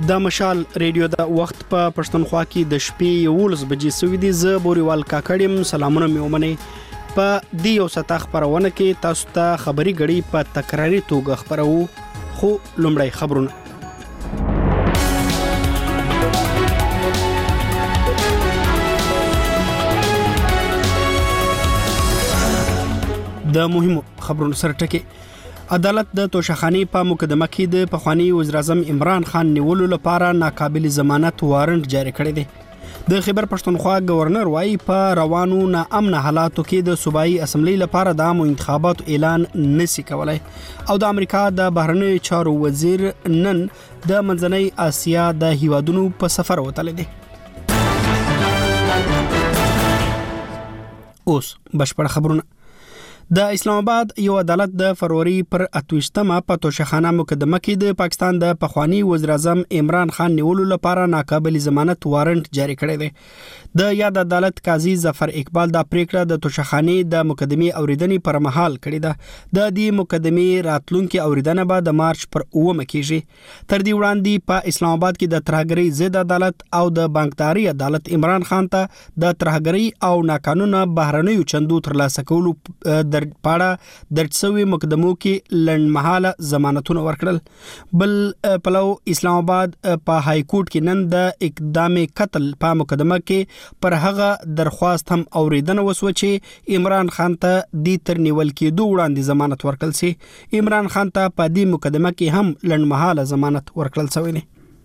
د مشال ریډیو د وخت په پښتونخوا کې د شپې 11 بجې سوي دي. زه بوريوال کاکړم. سلامونه مې ومنئ. په دې یو ساعت خبرونه کې تاسو ته خبري غړي په تکراري توګه خبرو. خو لومړی خبرونه. د مهمو خبرونو سره ټکی. عدالت د توشخانی په مقدمه کې د پخوانی وزیر اعظم عمران خان نیولو لپاره ناقابل ضمانت وارنټ جاری کړی دی. د خیبر پښتونخوا گورنر وايي په روانو ناامن حالاتو کې د صوبایي اسمبلی لپاره د عامو انتخاباتو اعلان نشي کولای. او د امریکا د بهرنیو چارو وزیر نن د منځنۍ اسیا د هیوادونو په سفر وتلی دی. اوس بشپړ خبرونه. د اسلام آباد یو عدالت د فروری پر 28مه په توشخانه مقدمه کې د پاکستان د پخوانی وزیر اعظم عمران خان نیولو لپاره ناقابل ضمانت وارنټ جاری کړی دی. د یاد عدالت قاضي ظفر اقبال د پریکړه د توشخانه د مقدمې اوریدنې پر مهال کړی ده. د دې مقدمې راتلونکي اوریدنه به د مارچ پر 9 کېږي. تر دې وړاندې په اسلام آباد کې د ترهګرۍ ضد عدالت او د بانکداري عدالت عمران خان ته د ترهګرۍ او ناقانونه بهرنیو چندو ترلاسه کولو پاړه درج شوی مقدمو کې لنډمهاله ضمانتونه ورکړل. بل پلو اسلام آباد په های کورټ کې نن د اقدام قتل په مقدمه کې پر هغه درخواست هم اوریدنه وسو چې عمران خان ته د تر نیول کېدو وړاندې ضمانت ورکړل سي. عمران خان ته په دې مقدمه کې هم لنډمهاله ضمانت ورکړل شوی دی.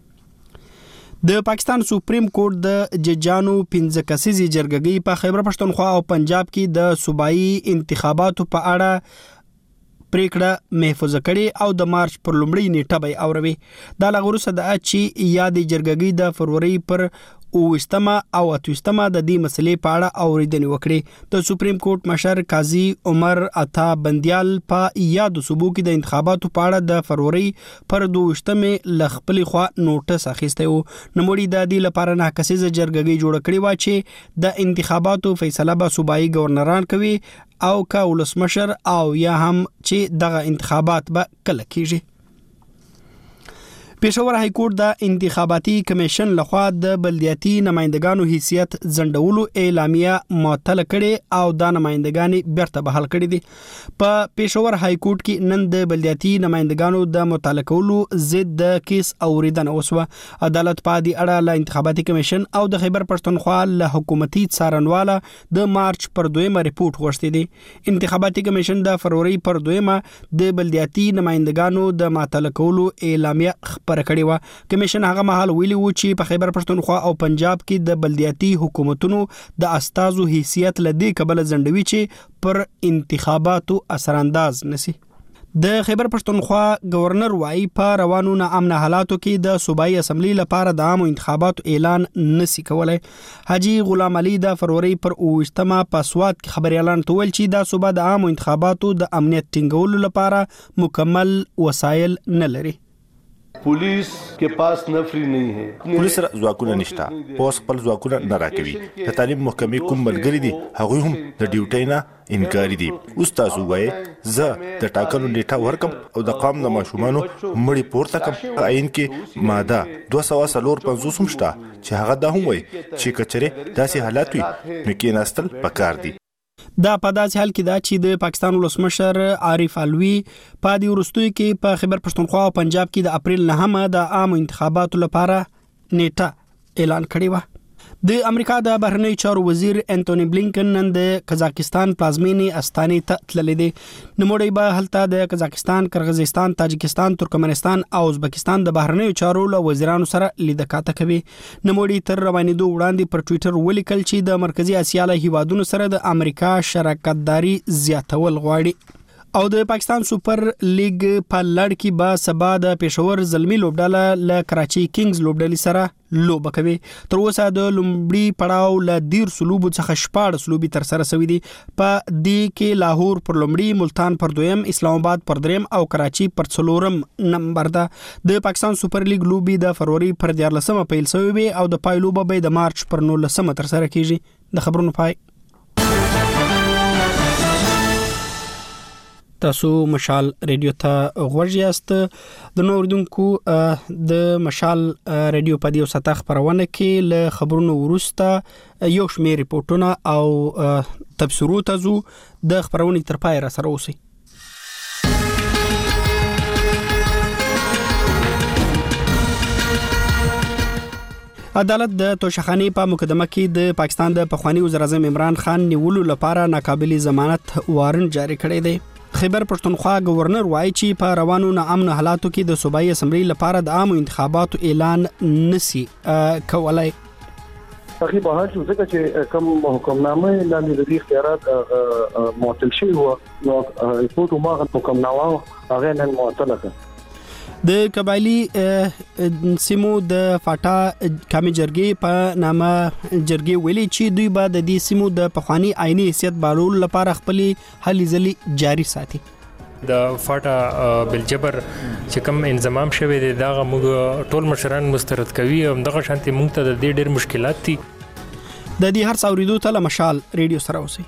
د پاکستان سپریم کورټ د ججانو 15 کسیزي جرګګۍ په خیبر پښتونخوا او پنجاب کې د صوبایي انتخاباتو په اړه پریکړه محفوظ کړي او د مارچ پر لومړۍ نیټه به اوروي. دا لغورسه د چې یاد جرګګۍ د فروری پر 28مه او 28مه د دې مسلې په اړه اوریدنې وکړي. د سپریم کورټ مشر قاضي عمر عطا بندیال په یاد صوبو کې د انتخاباتو په اړه د فروری پر 28مه لخپل خوا نوټس اخیسته و. نموړي د دې لپاره نه کسیزه جرګګۍ جوړ کړي و چې د انتخاباتو فیصله به صوبایي گورنران کوي او کا ولسمشر او یا هم چې دغه انتخابات به کله کیږي. پېښور های کورټ د انتخاباتي کمیشن لخوا د بلدیاتي نمائندګانو حیثیت ځنډولو اعلامیه معطل کړي او د نمائندګانې بیرته بحال کړي دي. په پېښور های کورټ کې نن د بلدیاتي نمائندګانو د متعلقولو ضد د کیس اوریدنه وسوه. عدالت په دې اړه له انتخاباتي کمیشن او د خیبر پښتونخوا له حکومتي څارنواله د مارچ پر 2مه ریپورت غوښتي دي. انتخاباتي کمیشن د فروری پر 2مه د بلدیاتي نمائندګانو د متعلقولو اعلامیه کړی و. کمیشن هغه مهال ویلي و چې په خیبر پښتونخوا او پنجاب کې د بلدیاتي حکومتونو د استازو حیثیت لدی قبل ځنډوي چې پر انتخاباتو اثر انداز نشي. د خیبر پښتونخوا گورنر وايي په روانو ناامن حالاتو کې د صوبایي اسمبلی لپاره د عامو انتخاباتو اعلان نشي کولای. حاجی غلام علي د فروری پر 28مه په سواد کې خبري اعلان تول چې د صوبا د عامو انتخاباتو د امنیت ټینګولو لپاره مکمل وسایل نه لري. पुलिस के पास नफरी नहीं है. पुलिस ځواکونه نشته. پوس خپل ځواکونه نه راکوي. د تعلیم محکمې کوم ملګری دي هغه هم د ډیوټي نه انکار دي. اوس تاسو وایي زه د ټاکنو نیټه ورکم او د قام د ماشومانو مړی پورته کم. عین کې ماده 245 هم شته چې هغه دا هم وایي چې کچره داسې حالات وي نو کې ناستل پکار دي. دا په داسې حال کې دا چې د پاکستان ولسمشر عارف علوي په دې وروستیو کې په خیبر پښتونخوا او پنجاب کې د اپریل 9مه د عام انتخاباتو لپاره نیټه اعلان کړې و. د امریکا د بهرنیو چارو وزیر انټونی بلینکن نن د قزاقستان پلازمینې استانې ته تللی دی. نوموړی به هلته د قزاقستان، قرغیزستان، تاجکستان، ترکمنستان او ازبکستان د بهرنیو چارو له وزیرانو سره لیدکاته کوي. نوموړی تر روانېدو وړاندې پر ټویټر ولیکل چې د مرکزی اسیا له هیوادونو سره د امریکا شراکتداري زیاتول غواړي. او د پاکستان سپر لیگ په لړ کې به سبا د پېښور زلمی لوبډاله له کراچي کینګز لوبډالې سره لوبه کوي. تر اوسه د لومړي پړاو له 10 لوبو څخه 14 لوبي تر سره شوې دي. په دې کې لاهور پر لومړي، ملتان پر دویم، اسلام آباد پر دریم او کراچي پر 4م نمبر ده. د پاکستان سپر لیگ لوبي د فروری پر 14مه پیل شوې او د پای لوبه به د مارچ پر 19مه تر سره کیږي. د خبرونو پای. تاسو مشال ریډیو ته غوږ یاست. د نوردونکو د مشال ریډیو په دیو سطح خبرونه کې له خبرونو ورسته یو شمېر ریپورتونه او تبصرو تاسو د خبرونې تر پای را سره اوسئ. عدالت د توشخانی په مقدمه کې د پاکستان د پخوانی وزیر اعظم عمران خان نیولو لپاره ناقابل ضمانت وارنټ جاری کړی دی. خیبر پښتونخوا گورنر وایي چې په روانو ناامن حالاتو کې د صوبایي اسمبلی لپاره د عامو انتخاباتو اعلان نسی کولای. تقریبا هر څه چې کوم حکمنامه لاندې د اختیارات معطل شوی و نو ریپورت ما حکمنامه هغه نن معطل کړ. د قبایلی سیمو د فاټا کمی جرګې په نامه جرګې ویلي چې دوی به د دې سیمو د پخوانی آئینی حیثیت بارول لپاره خپل هلې ځلې جاری ساتي. د فاټا بلجبر چې کوم انضمام شوی دی دا موږ ټول مشران مسترد کوي او دغه شانتي موږ ته د ډېر مشکلات دي. د دې هر څاوریدو ته مشال ریډیو سره اوسئ.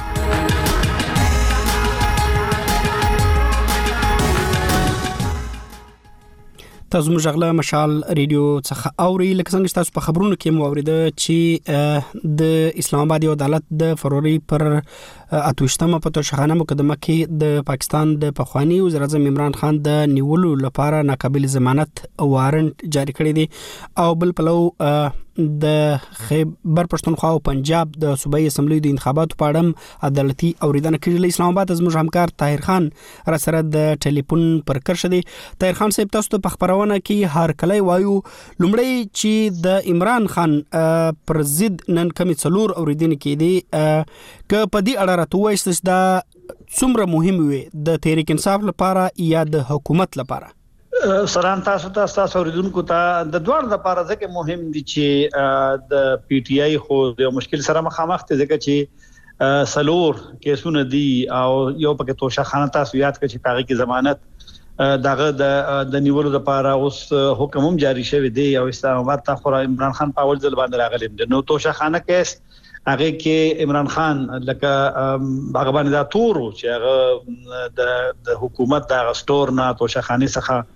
تاسو موږ غلا مشال ریډیو څخه اوري لکه څنګه تاسو په خبرونو کې مو اوریده چې د اسلام آباد عدالت د فروری پر 28مه په توشخانه مقدمه کې د پاکستان د پخوانی وزیر اعظم عمران خان د نیولو لپاره ناقابل ضمانت وارنټ جاری کړی دی او بل پلو د خیبر پښتونخوا او پنجاب د صوبایي اسمبلی د انتخاباتو په اړه عدالتي اوریدنه کړې. اسلام آباد زموږ همکار طاهر خان را سره د ټلیفون پر کرښه دی. طاهر خان صاحب تاسو ته په خبرونه کې هر کله وایو لومړی چې د عمران خان پر ضد نن کمی څلور اوریدنه کې دی ک په دې اړه راته وایي چې دا څومره مهم وي د تحریک انصاف لپاره یا د حکومت لپاره. سلام تاسو ته اوریدونکو ته د دوړ لپاره ځکه مهم دي چې د پی ټ آی خو د مشکل سره مخامخ دي ځکه چې سلور کیسونه دي او یو پکې توشخانه تاسو یاد کړئ چې پاره کې ضمانت دغه د نیولو لپاره اوس حکم هم جاری شوی دی او اسلام آباد ته خو عمران خان په اول ځل باندې راغلی دی. نو توشخانه کیس هغه کې عمران خان لکه هغه باندې دا تورو چې هغه د حکومت د سٹور نه توشخانه څخه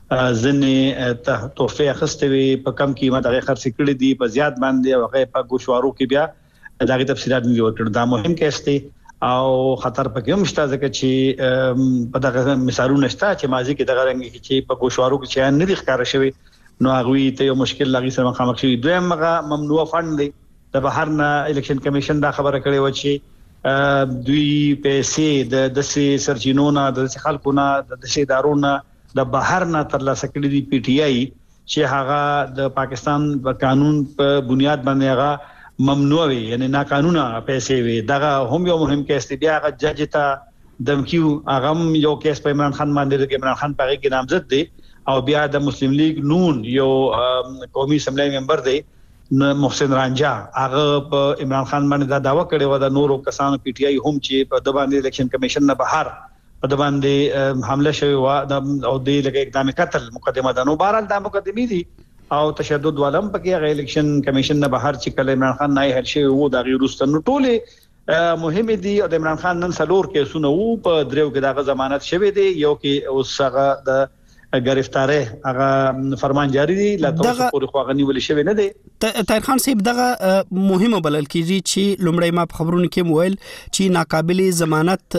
ځنې ته توفیق اخستوي په کم قیمت هغه خرڅ کړي دي په زیات باندې او هغه په ګوشوارو کې بیا دغه تفصیلات نه ورکړل. دا مهم کیس دی او خطر پکې هم شته ځکه چې په دغه مثالونه شته چې ماضي کې دغه رنګ چې په ګوشوارو کې چې نه ښکار شوی نو هغه ته یو مشکل لغی سره مخامخ شوی. دویمغه ممنوع فند دی د بهر نه الیکشن کمیشن دا خبره کړې و چې دوی پیسې د دسي سرچینونه د خلکو نه د دسي ادارونو د بهر نه ترلاسه کړې دي پی ټ آی چې هغه د پاکستان په قانون په بنیاد باندې هغه ممنوع وي یعنی ناقانونه پیسې وي. دغه هم یو مهم کیس دی. بیا هغه جج ته دمکیو هغه یو کیس په عمران خان باندې د عمران خان په کې نامزد دی او بیا د مسلم لیگ نون یو قومي اسمبلی ممبر دی محسن رانجا هغه په عمران خان باندې دا داوا کړی و د نورو کسانو پی ټ آی هم چې په د باندې الیکشن کمیشن نه بهر په د باندې حمله شوی و او د لګ اقدام قتل مقدمه ده. نو بهرحال دا مقدمي دي او تشدد ولم پکې غیر الیکشن کمیشن نه بهر چې کله عمران خان نه هر شي وو د غیرستانو ټوله مهم دي او د عمران خان نن سلور کیسونه وو په دریو کې دغه ضمانت شوی دی یو کې اوس هغه د گرفتاری هغه فرمان جاری دی لا تاسو پورې خواغنی ولې شوی نه دی. طاهر خان صاحب دغه مهمه بلل کیږي چې لومړی ما په خبرونو کې مویل چې ناقابل ضمانت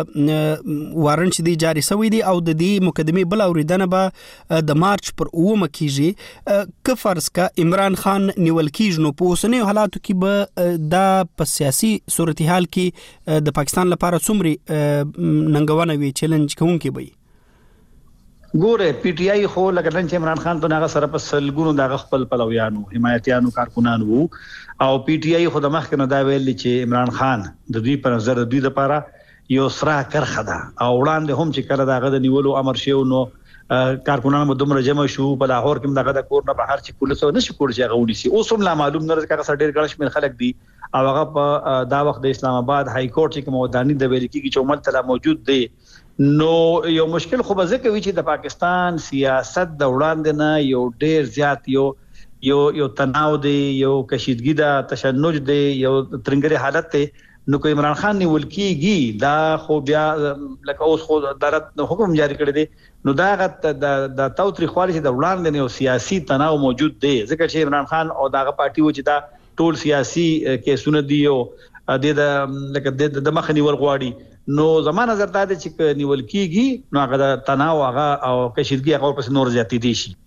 وارنټ دی جاری شوی دی او د دې مقدمه بل اوریدنه به د مارچ پر 9 کیږي که فرض کا عمران خان نیول کیږي نو په اوسنیو حالاتو کې به د په سیاسي صورتحال کې د پاکستان لپاره څومره ننګونه وی چیلنج کوونکی وي. ګوره پی ټ آی خو لکه چې عمران خان ته هغه سره په سلګونو د خپل پلویانو حمایتیانو کارکونان وو او پی ټ آی خو د مخ کنه دا ویل چې عمران خان د دوی پر نظر د دوی لپاره یو سره کرخه ده او وړاندې هم چې کله داغه د نیولو امر شیو نو کارکونان مو دومره جمع شو په لاهور کې دغه د کور نه بهر چې پولیسو نشي کول چې هغه ونیسي. اوس هم لا معلوم نه راځي چې ډېر ګڼ شمېر خلک دي او هغه په دا وخت د اسلام آباد های کورټ کې مودانی د ویل کېږي چې عمل تلا موجود دی. نو یو مشکل خو به ځکه وی چې د پاکستان سیاست د وړاندې نه یو ډیر زیات یو تناو دی یو کشیدګي دا تشنج دی یو ترنګري حالت دی نو کو عمران خان نیول کیږي دا خو بیا لکه اوس خو عدالت حکم جاری کړی دی نو دا د توتری خالص د وړاندې یو سیاسي تناو موجود دی ځکه چې عمران خان او داغه پارټي و چې دا ټول سیاسي کیسونه دی او د لکه د مخ نیول غواړي نو زموږ نظر دا دی چې نیول کیږي نو هغه د تناو هغه او کشیدګي هغه پس نور زیاتې دي شي.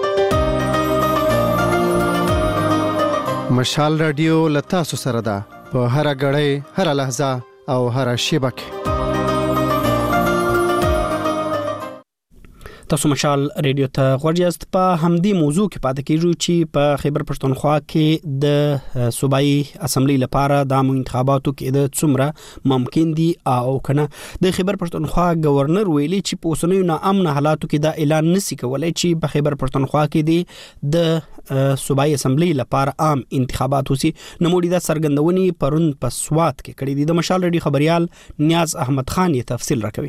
مشال رادیو لتا سره ده په هر غړې هر لحظه او هر شیبه کې. تاسو مشال ریډیو ته غوړیاست. په همدې موضوع کې پاتې کیږو چې په خیبر پښتونخوا کې د صوبایي اسمبلی لپاره د انتخاباتو کې د څومره ممکن دي او کنه. د خیبر پښتونخوا گورنر ویلي چې په اوسنیو ناامن حالاتو کې دا اعلان نشي کولای چې په خیبر پښتونخوا کې د صوبایي اسمبلی لپاره عام انتخابات وسی. نموړي د سرګندونی پرون په سوات کې کړي دي. د مشال ریډیو خبريال نیاز احمد خان یې تفصیل راکوي.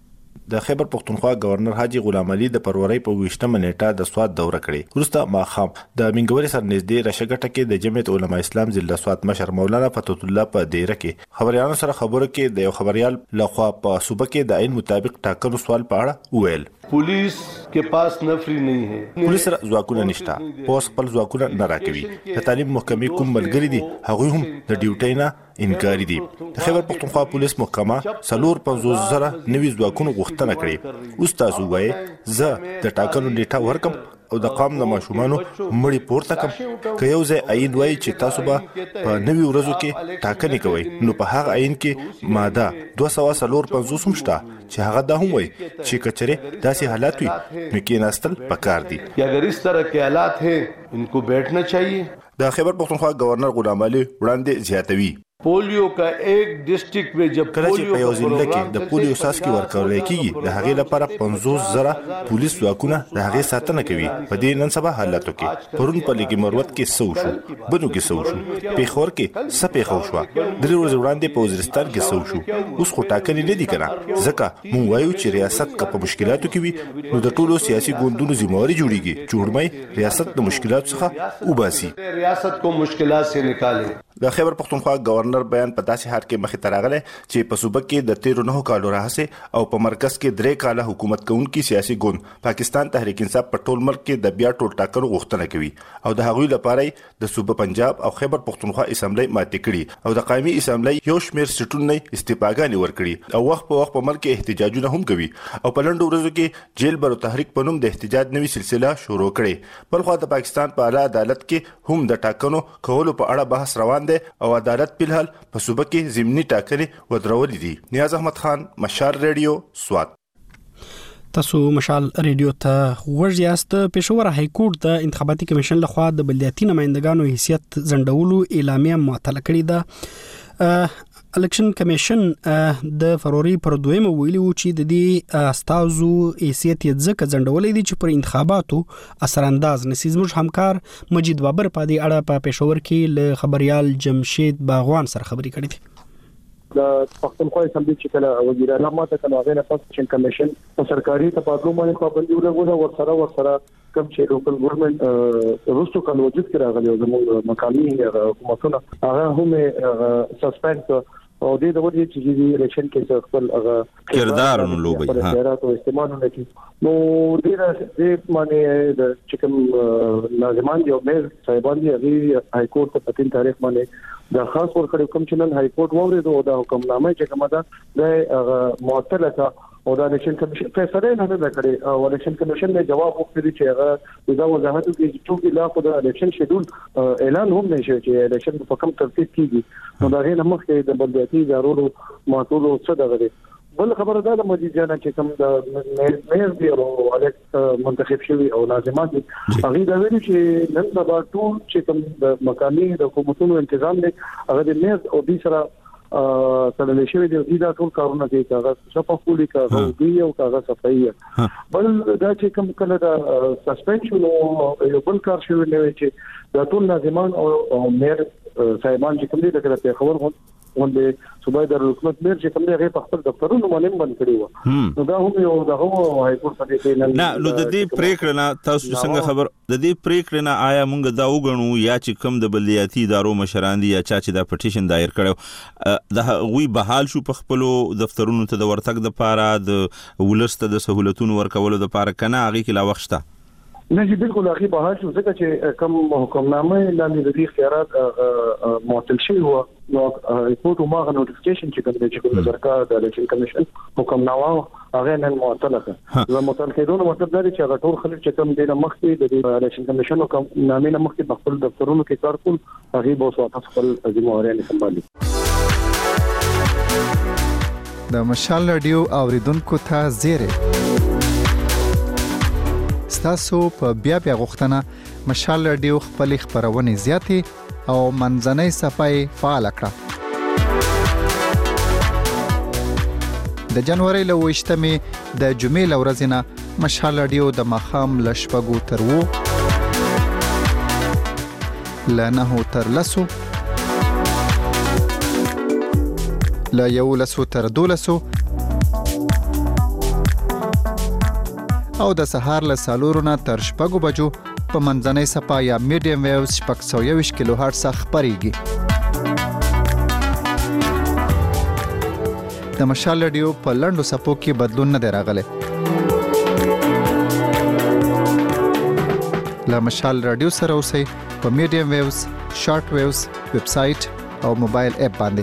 د خیبر پښتونخوا گورنر حاجی غلام علي د فروری په 28 نیټه د سوات دوره کړې. وروسته ماخام د منګوري سر نږدې رشګټه کې د جمعیت علماء اسلام ضلع سوات مشر مولانا فتح الله په دیره کې خبريالانو سره خبرو کې د یو خبريال لخوا په صوبه کې د عین مطابق ټاکنو سوال په اړه ویل. पुलिस के पास नफरी नहीं है. पुलिस سره ځواکونه نشته. پوس خپل ځواکونه نه راکوي. د تعلیم محکمې کوم ملګری دي هغه هم د ډیوټۍ نه انکار دي. د خیبر پښتونخوا پولیس محکمه 450,000 نوي ځواکونه غوښتنه کړې. اوس تاسو وایي زه د ټاکنو نیټه ورکم او د قام د ماشومانو مړی پورته کم که یو ځای عین وایي چې تاسو به په نوي ورځو کې ټاکنې کوئ نو په هغه عین کې ماده 250 هم شته چې هغه دا هم وایي چې کچره داسې حالات وي نو کېناستل پکار دي. اگر اس طرح کے حالات ہیں ان کو بیٹھنا چاہیے. د خیبر پښتونخوا گورنر غلام علي وړاندې زیاتوي. پولیو کا ایک ډسټریکټ میں جب کله چې په یو ضلع کې د پولیو ساسکي ورکول کېږي د هغې لپاره 50,000 پولیس ځواکونه د هغې ساتنه کوي. په دې نن سبا حالاتو کې پرون په لګي مروت کې سو شو بنو کې سو شو پیښور کې سپېخو شو د ورځ وړاندې په وزیرستان کې سو شو. اوس خو ټاکنې نه دي کنه ځکه مونږ وایو چې ریاست که په مشکلاتو کې وي نو د ټولو سیاسي ګوندونو ذمہواری جوړیږي جوړمای ریاست د مشکلاتو څخه وباسي ریاست کو مشکلات سے نکالے. د خیبر پښتونخوا گورنر بیان په داسې حال کې مخې ته راغلی چې په صوبه کې د 13 کالو راهیسې او په مرکز کې 3 کاله حکومت کوونکي سیاسي ګوند پاکستان تحریک انصاف په ټول ملک کې د بیا ټول ټاکنو غوښتنه کوي او د هغوی لپاره د صوبه پنجاب او خیبر پښتونخوا اسمبلی ماتې کړي او د قائمي اسمبلی یو شمېر سټونونه استفاګانې ورکړي او وخت په وخت په ملک کې احتجاجونه هم کوي او په لنډو ورځو کې جیل برو تحریک په نوم د احتجاج نوې سلسله شروع کړي. بلخو د پاکستان په اعلی عدالت کې هم د ټاکنو کولو په اړه بحث روان دی او عدالت په الحال په صوبه کې ضمني ټاکنې ودرولې دي. نیاز احمد خان مشال ریډیو سوات. تاسو مشال ریډیو ته ورځیاست. پېښور های کورټ د انتخاباتي کمیشن لخوا د بلدیاتي نمائندګانو حیثیت ځنډولو اعلامیه معطله کړې ده. الیکشن کمیشن د فروری پر 2 ویلي و چې د دې استازو حیثیت یې ځکه ځنډولې دي چې پر انتخاباتو اثر انداز نشي. زموږ همکار مجید بابر په دې اړه په پېښور کې له خبريال جمشید باغوان سره خبرې کړې دي. د پښتونخوا اسمبلی چې کله وزیر اعلی ماته کله غیر الیکشن کمیشن په سرکاري تبادلو باندې پابندي ولګوله ورسره کوم چې لوکل ګورنمنت روستو کال وجود کې راغلی او زموږ مقامي حکومتونه هغه هم سسپند او د دې وجه چې د الیکشن کې خپل کردار نو لوبي او استعمال نه کی نو دې معنی د چکم لازمان دی او مې صاحبان دی هاي کورټ په 3 تاریخ باندې د خاص ورکړ کوم چې نن هاي کورټ ووري د حکمنامه چې کومه ده د معطله او د الیکشن کمیشن فیصله نه کړې او الیکشن کمیشن نے جواب ورکړي چې هغه د وضاحت کوي چې لا خو د الیکشن شیډول اعلان هم نشي چې الیکشن په کوم ترتیب کیږي نو دا غیر مخکې د بلدیاتي ادارو معطول څه دغه بل خبره ده د مجید جانا چې کوم د مېز دی او الک منتخب شوی او لازمات هغه د ویلي چې نن سبا ټول چې کوم د مقامي د حکومتونو تنظیم دی هغه د مېز او د سره سره شوی دی دا ټول کارونه کوي کاغذ شفافولي کاغذ دی او کاغذ صفایي بل دا چې کوم کله دا سسپنشن او یو بل کار شوی دی چې دا ټول لازمان او مېر صاحبان چې کوم دي د خبر ولې صوبای دارالحکومت میر چې کوم دی هغه په خپل دفترونو باندې بند کړی و نو دا هم یو دغه هاي کورټ په دې نه نو د دې پریکړه نه تاسو څنګه خبر د دې پریکړه نه آیا مونږ دا وګڼو یا چې کوم د بلدیاتي ادارو مشران دي یا چې دا پټیشن دایر کړو د غوي بحال شو په خپل دفترونو ته د ورتګ د پاره د ولسته د سہولتونو ورکولو د پاره کنه هغه کې لا وخت شته نه چې بالکل هغه بحال شو ځکه چې کوم حکمنامه لاندې د دې اختیارات معطل شوی و نو ریپورت او ماغه نوټیفیکیشن چې کوم سرکار د الیکشن کمیشن حکمنامه هغه نن معطل کړه نو معطل کېدو مطلب دا دی چې هغه ټول خلک چې کوم د مخکې د الیکشن کمیشن حکمنامه نه مخکې په خپل دفترونو کې کار کول هغه به وسوات خپل ذمہواري سمبالي د مشال رادیو اوریدونکو ته زیره ستاسو په بیا غوښتنه مشال رادیو خپل خبرونه زیاتې او منځنۍ صفای فعال کړه د جنوري له 28مې د جمعې ورځې نه مشال رادیو د مخام لشپګو تر وو لنه تر لسو لا یو لسو تر دولسو او د سهار له سالورو نه تر شپږو بجو په منځنۍ صفا یا میډیم ویوز 621 کیلو هرتز خبريږي د مشال رادیو په لندو صفو کې بدلون نه دی راغلی له مشال رادیو سره اوسئ په میډیم ویوز شارټ ویوز ویب سټ او موبایل اپ باندې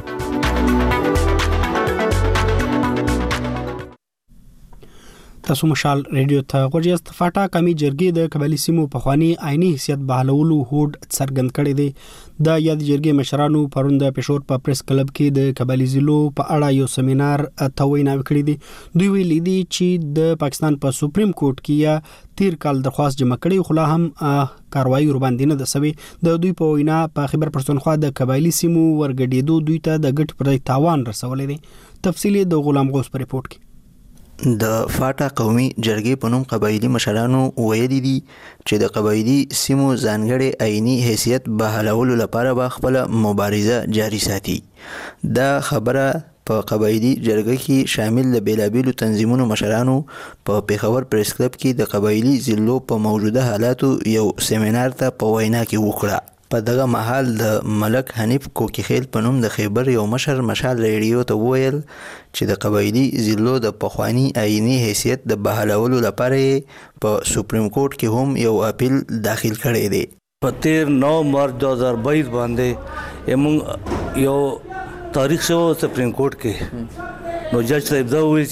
تاسو مشال رادیو ته غوړیاست فاټا کمی جرګې د قبایلی سیمو په خواني عیني حیثیت بحالولو هوډ څرګند کړی دی د یاد جرګې مشرانو پروند پېښور په پریس کلب کې د قبایلی ضلعو په اړه یو سیمینار ته وینا وکړې دي دوی ویلي دي چې د پاکستان په سپریم کورټ کې یا تیر کال درخواست جمع کړي خو لا هم کاروایی ور باندې نه د سوي د دوی په وینا په خبر پښتونخوا د قبایلی سیمو ورګډېدو دوی ته د ګټ پر تاوان رسولې دي تفصیلی د غلام غوث پر ریپورت کې د فاټا قومي جرګې په نوم قبایلی مشرانو ویلي دي چې د قبایلی سیمو ځانګړي عیني حیثیت بحالولو لپاره به خپل مبارزه جاري ساتي دا خبره په قبایلی جرګه کې شامل د بیلابیلو تنظیمونو مشرانو په پیښور پریس کلب کې د قبایلی ضلعو په موجوده حالاتو یو سیمینار ته په وینا کې وکړه په دغه محل د ملک حنیف کوکیخیل په نوم د خیبر یو مشر مشال ریډیو ته وویل چې د قبایلی ضلعو د پخوانی عیني حیثیت د بحالولو لپاره په سپریم کورټ کې هم یو اپیل داخل کړی دی په 13 مارچ 2022 باندې موږ یو تاریخ شو سپریم کورټ کې نو جج صاحب دا وایي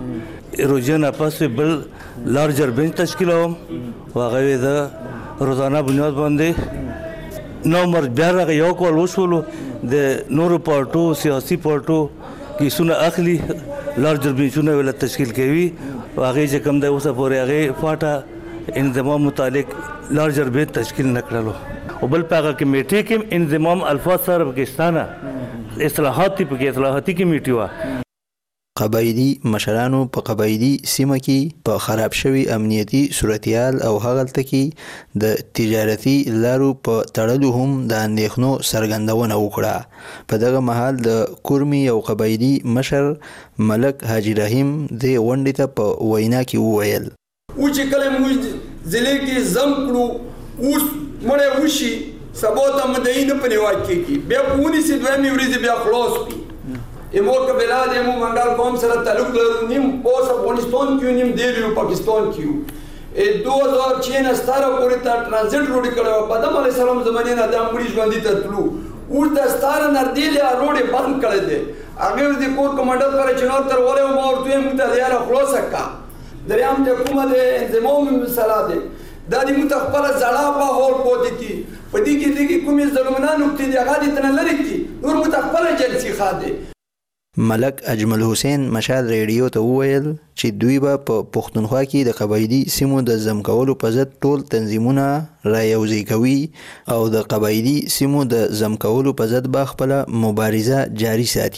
چې روزانه پس بل لارجر بنچ تشکیلوم واغوي د روزانه بنیاد باندې نو مر بیا راغی یو کول وشولو د نورو پارټو سیاسي پارټو کیسونه اخلي لارجر بنچونه ول تشکیل کوي هغه چې کوم د اوسه پورې هغه فاټا انضمام متعلق لارجر بنچ تشکیل نکړلو او بل پاګه کمیټه کې انضمام الفاظ سره پاکستانه اصلاحاتي کمیټه وا قبایلی مشرانو په قبایلی سیمه کې په خراب شوی امنیتی صورتحال او هغلته کې د تجارتي لارو په تړلو هم د اندېښنو څرګندونه وکړه په دغه مهال د کورمي او قبایلی مشر ملک حاجی رحیم د غونډې ته په وینا کې وویل او چې کله موږ ضلع کې زم کړو اوس مړ وشي سبا ته مدینه په نیوای کې بیا پونی سي دوی ورځ بیا خلاص کی امو قبیلات امو منګال قوم سره تعلق لرو نیم اوس افغانستان کې نیم دی پاکستان کې 2006 ستاره پورې تا ترانزیت روډ کړو په دغه علی سلام زمانه نه د امریش باندې تطلو ورته ستاره نردیله روډ بند کړی دی هغه د کور کمانډر پر چنار تر وله مو ورته موږ ته یاره خلاص کا دریام ته کومه د انضمام مثال دی دا د متخبل زړه په هول پوتې کی په دې کې کومې ظلمونه نقطې دی هغه د تن لري کی نور متخبل جلسي خاده ملک اجمل حسین مشال ریډیو ته وویل چې دوی به په پښتونخوا کې د قبایلی سیمو د زم کولو په ضد ټول تنظیمونه رايوځي کوي او د قبایلی سیمو د زم کولو په ضد به خپل مبارزه جاري ساتي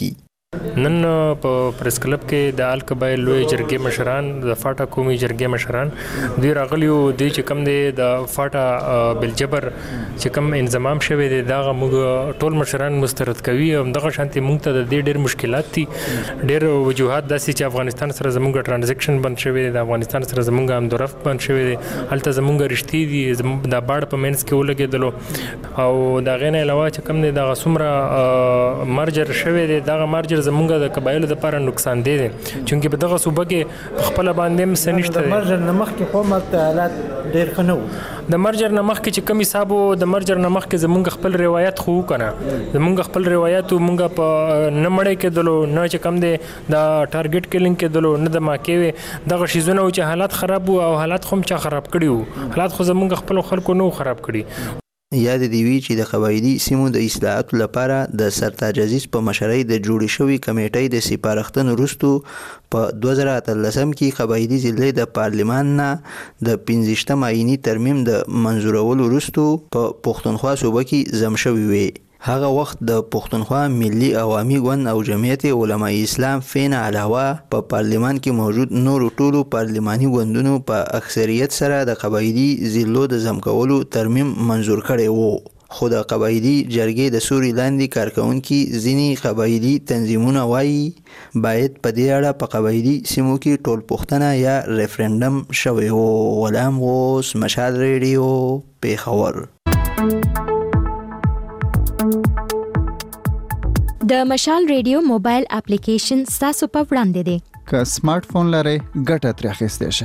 نن په پریس کلب کې د آل قبایل لوی جرګې مشران د فاټا قومي جرګې مشران دوی راغلیو د چې کم دی د فاټا بلجبر چې کم انضمام شوی دی دا موږ ټول مشران مسترد کوي او دغه شانتي موږ ته د ډېر مشکلات دي ډېر وجوهات داسې چې افغانستان سره زموږ ټرانزیکشن بند شوی دی د افغانستان سره زموږ امدورفت بند شوی دی هلته زموږ رښتې دي د باړ په منځ کې ولګېدلو او د هغې نه علاوه چې کم دی دغه څومره مرجر شوی دی دغه مرجر زمونږ د قبایلو لپاره نقصان دی چونکې په دغه صوبه کې په خپله باندې هم څه نشته د مرجر نه مخکې خو هلته حالات ډېر ښه نه وو د مرجر نه مخکې چې کوم حساب و د مرجر نه مخکې زمونږ خپل روایت خو وکنه زمونږ خپل روایت مونږ په نه مړی کېدلو نه چې کم دی د ټارګټ کلینګ کېدلو نه د ماکې وې دغه شیزونه و چې حالات خراب وو او حالات خو هم چا خراب کړي وو حالات خو زمونږ خپلو خلکو نه خراب کړي یاد دی وی چې د قبایلی سیمو د اصلاحاتو لپاره د سرتاج عزیز په مشرۍ د جوړې شوې کمیټې د سپارښتنو وروسته په 2013 کې قبایلی ضلع د پارلمان نه د 15 آئینی ترمیم د منظورولو وروسته په پښتونخوا صوبه کې زم شوی وي هغه وخت د پښتونخوا ملي عوامي ګوند او جمعیت علماء اسلام فین علاوه په پارلمان کې موجود نور ټولو پارلماني ګوندونو په اکثریت سره د قبایلی ضلعو د زم کولو ترمیم منظور کړی وو خو د قبایلی جرګې د سوري لاندې کارکونکي ځینې قبایلی تنظیمونه وایي باید په دې اړه په قبایلی سیمو کې ټول پوښتنه یا ریفرندم شوی وو غلام غوث مشال ریډیو پیښور د مشال ریډیو موبایل اپلیکیشن ستاسو په وړاندې دی که سمارټ فون لرئ ګټه ترې اخیستی شئ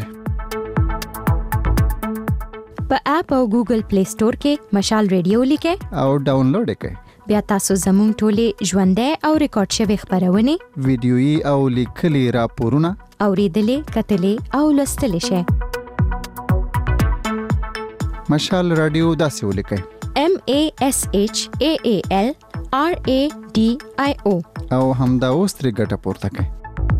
په اپ او ګوګل پلی سٹور کې مشال ریډیو لیکئ او ډاونلوډ یې کړئ بیا تاسو زموږ ټولې ژوندۍ او ریکارډ شوې خپرونې ویډیويي او لیکلي راپورونه اوریدلې کتلې او لوستلې شئ مشال رادیو داسې ولیکئ MASHAALRADIO او همدا اوس ترې ګټه پورته کړئ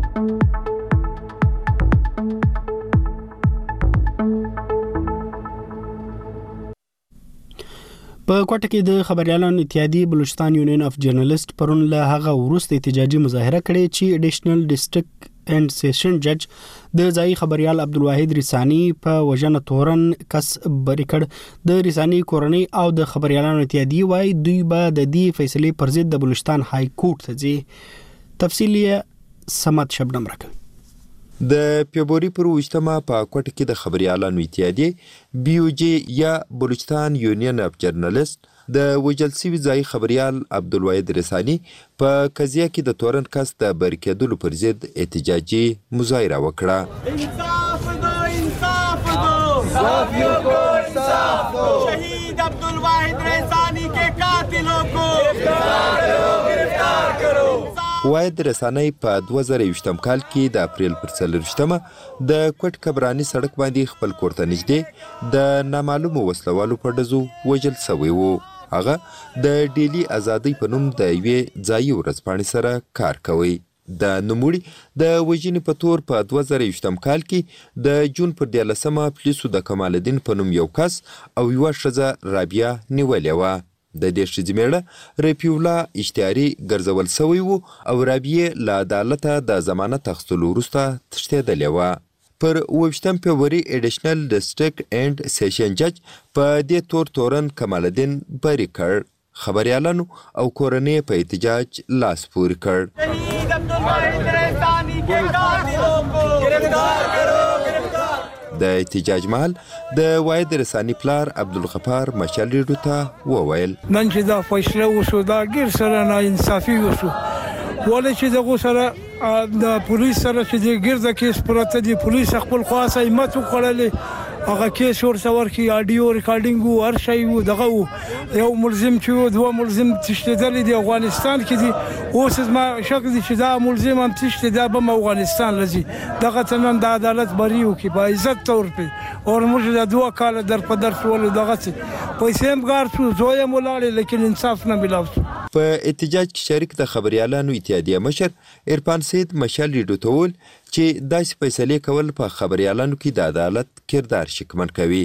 په کوټه کې د خبريالانو اتحادیه بلوچستان یونین اف جرنالست پرون له هغه وروسته احتجاجي مظاهره کړې چې اډیشنل ډیسټریکټ اینڈ سیشن جج د ځای خبريال عبدالواحد رسانی په وجنه تورن کس بری کړ د رسانی کورنۍ او د خبريالانو اتحادیه وايي دوی به د دې فیصله پر ضد د بلوچستان های کورټ ته ځي تفصیلی سمات شبنم راکړي د فبرवरी پر 28 په کوټه کې د خبريالانو اتحادیه بي او جي یا بلوچستان یونین اف جرنالست د وجل سوي ځای خبريال عبدالواحد رسانی په قضیه کې د تورن کس د برکېدلو پر ضد احتجاجي مظاهره وکړه انصاف دو صافیوں کو انصاف دو شہید عبدالواحد رسانی کے قاتلوں کو گرفتار کرو واحد رسانی په 2020 کال کې د اپریل پر 4 د کوټ کبرانی سړک باندې خپل کور ته نږدې د نامعلومو وسلوالو په ډزو وژل شوی وو هغه د ډیلی ازادۍ په نوم د یوې ځایي ورځپاڼې سره کار کوي د نوموړي د وژنې په تور په 2020 کال کې د جون پر 13 پولیسو د کمال الدین په نوم یو کس او یو ښځه رابعه نیولې وه د دې ښځې میړه رفیع اشتیاري ګرځول شوی وو او رابعه له عدالته د ضمانت اخیستلو وروسته تښتېدلې وه پر 28 فبرवरी اډیشنل ډیسټریکټ اینڈ سیشن جج په دې تورن کمال الدین بری کړ خبريالانو او کورنۍ په احتجاج لاس پورې کړ د احتجاج مهال د واحد رسانی پلار عبدالغفار مشال ریډیو ته وویل نن چې دا فیصله وشو دا ګیر سره نه انصافي وشو ولې چې دغه سره د پولیس سره چې د ګرځه کیس پرته دی پولیس خپل خاصه ایمت وکړلې هغه کیس ورسور کی اډیو ریکارډینګ او هر شی وو دغه یو ملزم چې دوه ملزم تشتیدل دی افغانستان کې دی اوس ما شک دي چې دا ملزم هم تشتیدا به افغانستان لذي دغه تنن د عدالت بریو کې په عزت تور په اور موږ د دوه کال در په در ټول دغه پیسې هم ګار شو زوی مولاله لیکن انصاف نه ملاو په احتجاج کې شریک د خبريالانو اتحادیه مشر عرفان سید مشال ریډیو ته وویل چې داسې فیصلې کول په خبريالانو کې د عدالت کردار شکمن کوي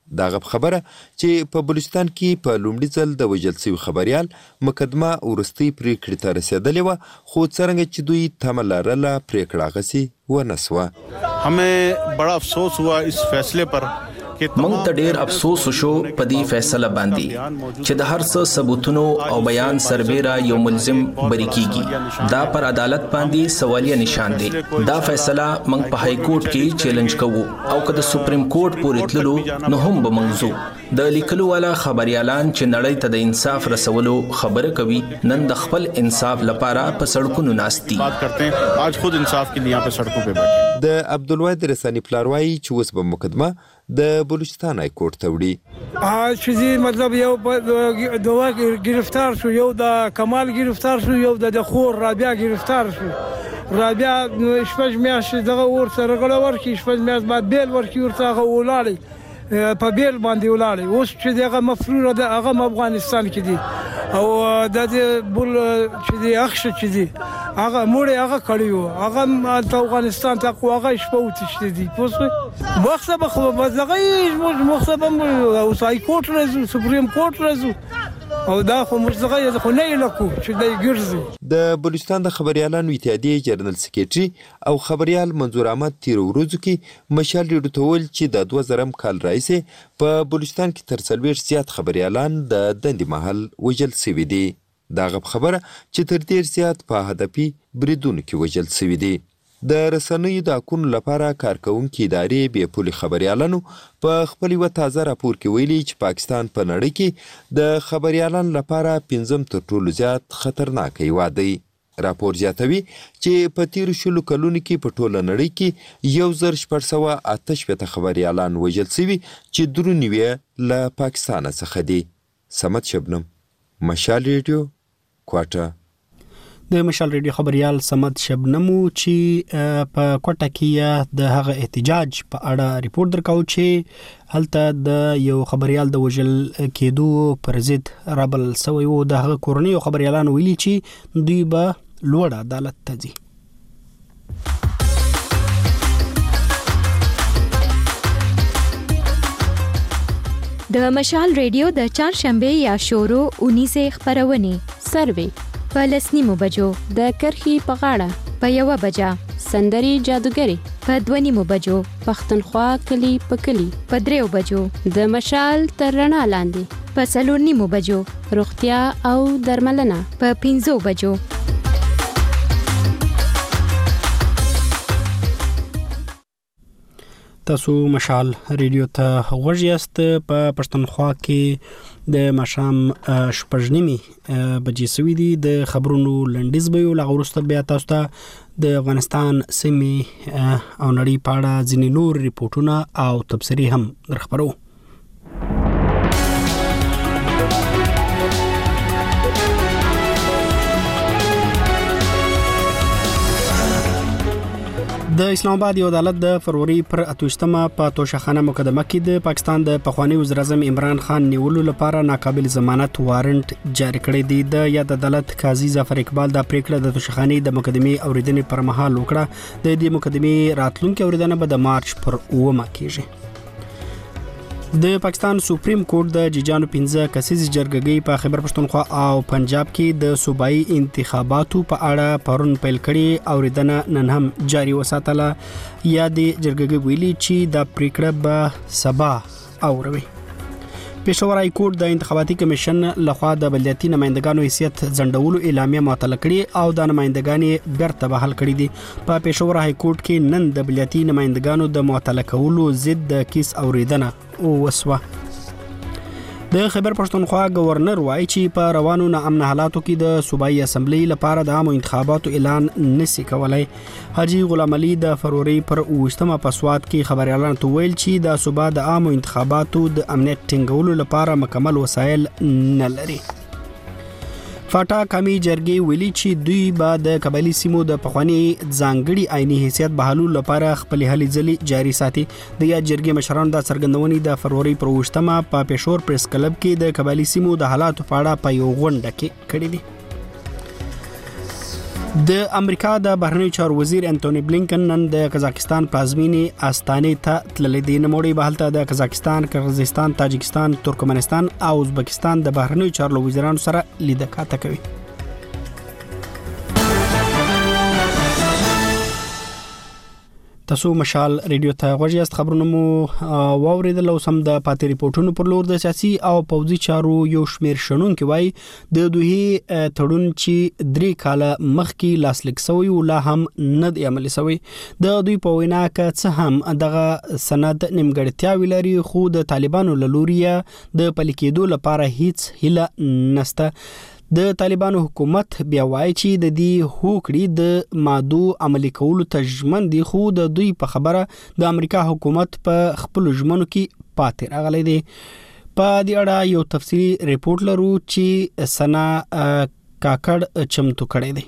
دغه خبره چې په بلوچستان کې په لومړي ځل د وژل شوي خبريال مقدمه وروستۍ پریکړې ته رسېدلې وه، خو څرنګه چې دوی تمه لرله پریکړه هغسې ونه سوه. हमें बड़ा अफसोस हुआ इस फैसले पर موږ ته ډیر افسوس وشو په دې فیصله باندې چې د هر څه ثبوتونو او بیان سربېره یو ملزم بری کیږي. دا پر عدالت باندې سوالیه نشان دی. دا فیصله موږ په های کورټ کې چیلنج کوو او که د سپریم کورټ پورې تللو نو هم به موږ د لیکلو والا خبريالان چې نړۍ ته د انصاف رسولو خبره کوي نن د خپل انصاف لپاره په سړکونو ناست دي. आज खुद इंसाफ के लिए यहाँ पे सड़कों पे बैठे. د عبدالواحد رسانی پلاروايي چې اوس به مقدمه د بلوچستان های کورټ ته وړي. چې مطلب یو دوه گرفتار شو، یو د کمال گرفتار شو، یو د خور رابعه گرفتار شو. رابعه شپږ میاشتې دغه ورسره غړ ورکي، شپږ میاشتې بعد بیل ورکي ورته ولاړی په بیل باندې ولاړی. اوس چې دغه مفروض ده هغه افغانستان کې دي او د بل چې دی اخښ چې دی هغه موړ هغه کړیو، هغه د افغانستان ته هغه شپه وتشته دي. پوه مخصبه خو مزغې مخصبه او های کورټ راځو، سپریم کورټ راځو او دا خو مزغې خو نه لکو چې دی ګرځي. د بلوچستان د خبريالانو اتحادیې جنرال سکریټري او خبريال منظور احمد تیر ورځو کې مشال ډیډو ته ویل چې د 2000 کال راځي په بلوچستان کې تر 40 زیات خبريالان د دندې محل وژل شوي دي. دغه خبره چې تر ډیر زیات په هدفي بریدونو کې وژل شوي دي. د رسنیو د حقونو لپاره کارکوونکي ادارې بې پولې خبريالانو په خپل یوه تازه راپور کې ویلي چې پاکستان په نړۍ کې د خبريالانو لپاره 5م تر ټولو زیات خطرناک هیواد دی. راپور زیاتوي چې په تیرو 20 کلونو کې په ټوله نړۍ کې 1648 خبريالان وژل شوي چې 93 له پاکستان څخه دي. سمت شبنم، مشال ریډیو، کوټه. د مشال ریډیو خبريال سمت شبنمو چې په کوټه کې د هغه احتجاج په اړه ریپورت درکاو چې هلته د یو خبريال د وژل کېدو پر ضد رابل سوی وو. د هغه کورنۍ او خبريالانو ویلي چې دوی به لوړ عدالت ته ځي. د مشال ریډیو د چهارشنبه یا شورو 19 خبرونه سروي په لسنیمو بجو د کرخي په غاړه په 1 بجا سندري جادوګری په 2 بجو پښتونخوا کلی په کلی په 3 بجو د مشال تر رڼا لاندې په 4 بجو روغتیا او درملنه په 5 بجو. تاسو مشال ریډیو ته غوږ یاست. په پښتونخوا کې د ماښام 8:30 بجې سوي دي. د خبرونو لنډیز به یو لغورسته بیا تاسو ته د افغانستان سیمې او نړۍ په اړه ځینې نور ریپورتونه او تبصرې هم درخبرو. د اسلام آباد یو عدالت د فروری پر 28مه په توشخانه مقدمه کې د پاکستان د پخوانی وزیر اعظم عمران خان نیولو لپاره ناقابل ضمانت وارنټ جاری کړی دی. د یاد عدالت قاضي ظفر اقبال د پریکړه د توشخانه د مقدمې اوریدنې پر مهال وکړه. د دې مقدمې راتلونکي اوریدنه به د مارچ پر 9 کېږي. د پاکستان سپریم کورټ د ججانو 15 کسیز جرګګۍ په خیبر پښتونخوا او پنجاب کې د صوبایي انتخاباتو په اړه پرون پیل کړي اوریدنه نن هم جاری وساتله. یا د جرګګۍ ویلي چې د پریکړه به سبا اوروي. پېښور های کورټ د انتخاباتي کمیشن لخوا د بلدیاتي نمائندګانو حیثیت ځنډولو اعلامیه معطله کړې او د نمائندګانې بیرته بحال کړې دي. په پېښور های کورټ کې نن د بلدیاتي نمائندګانو د معطله کولو ضد د کیس اوریدنه وسوه. د خیبر پښتونخوا گورنر وایي چې په روانو ناامن حالاتو کې د صوبایي اسمبلی لپاره د عامو انتخاباتو اعلان نشي کولای. حاجی غلام علي د فروری پر 28مه په سواد کې خبريالانو ته ویل چې د صوبا د عامو انتخاباتو د امنیت ټینګولو لپاره مکمل وسایل نه لري. فاټا کمی جرګې ویلي چې دوی به د قبایلی سیمو د پخوانی ځانګړي آئینی حیثیت بحالو لپاره خپل هلې ځلې جاری ساتي. د یا جرګې مشرانو د څرګندونې د فروری پر 28مه په پېښور پریس کلب کې د قبایلی سیمو د حالاتو په اړه په یو غونډه کې کړې دي. د امریکا د بهرنی چارو وزیر انټونی بلینکن نن د قزاقستان پلازمینې استانې ته تللی دی. نوموړی به هلته د قزاقستان، قرغیزستان، تاجکستان، ترکمنستان او ازبکستان د بهرنی چارو وزیرانو سره لیدنه کاته کوي. تاسو مشال ریډیو ته غوږی خبرونه مو واوریدل او سم د پاتې ریپورتونو پر لور د سیاسي او پوځي چارو یو شمیر شنونکو وای د دوی تړون چې 3 کاله مخکې لاسلیک شوی او لا هم نه دی عملي شوی. د دوی په وینا کې څه هم دغه سند نیمګړتیاوې لري، خو د طالبانو له لوري د پلي کېدو لپاره هیڅ هیله نشته. د طالبانو حکومت بیا وایي چې د دې هوکړې د مادو عملي کولو ته ژمن دي، خو د دوی په خبره د امریکا حکومت په خپل ژمنو کې پاتې راغلی دی. په دې اړه یو تفصیلی ریپورت لرو چې سنا کاکړ چمتو کړی دی.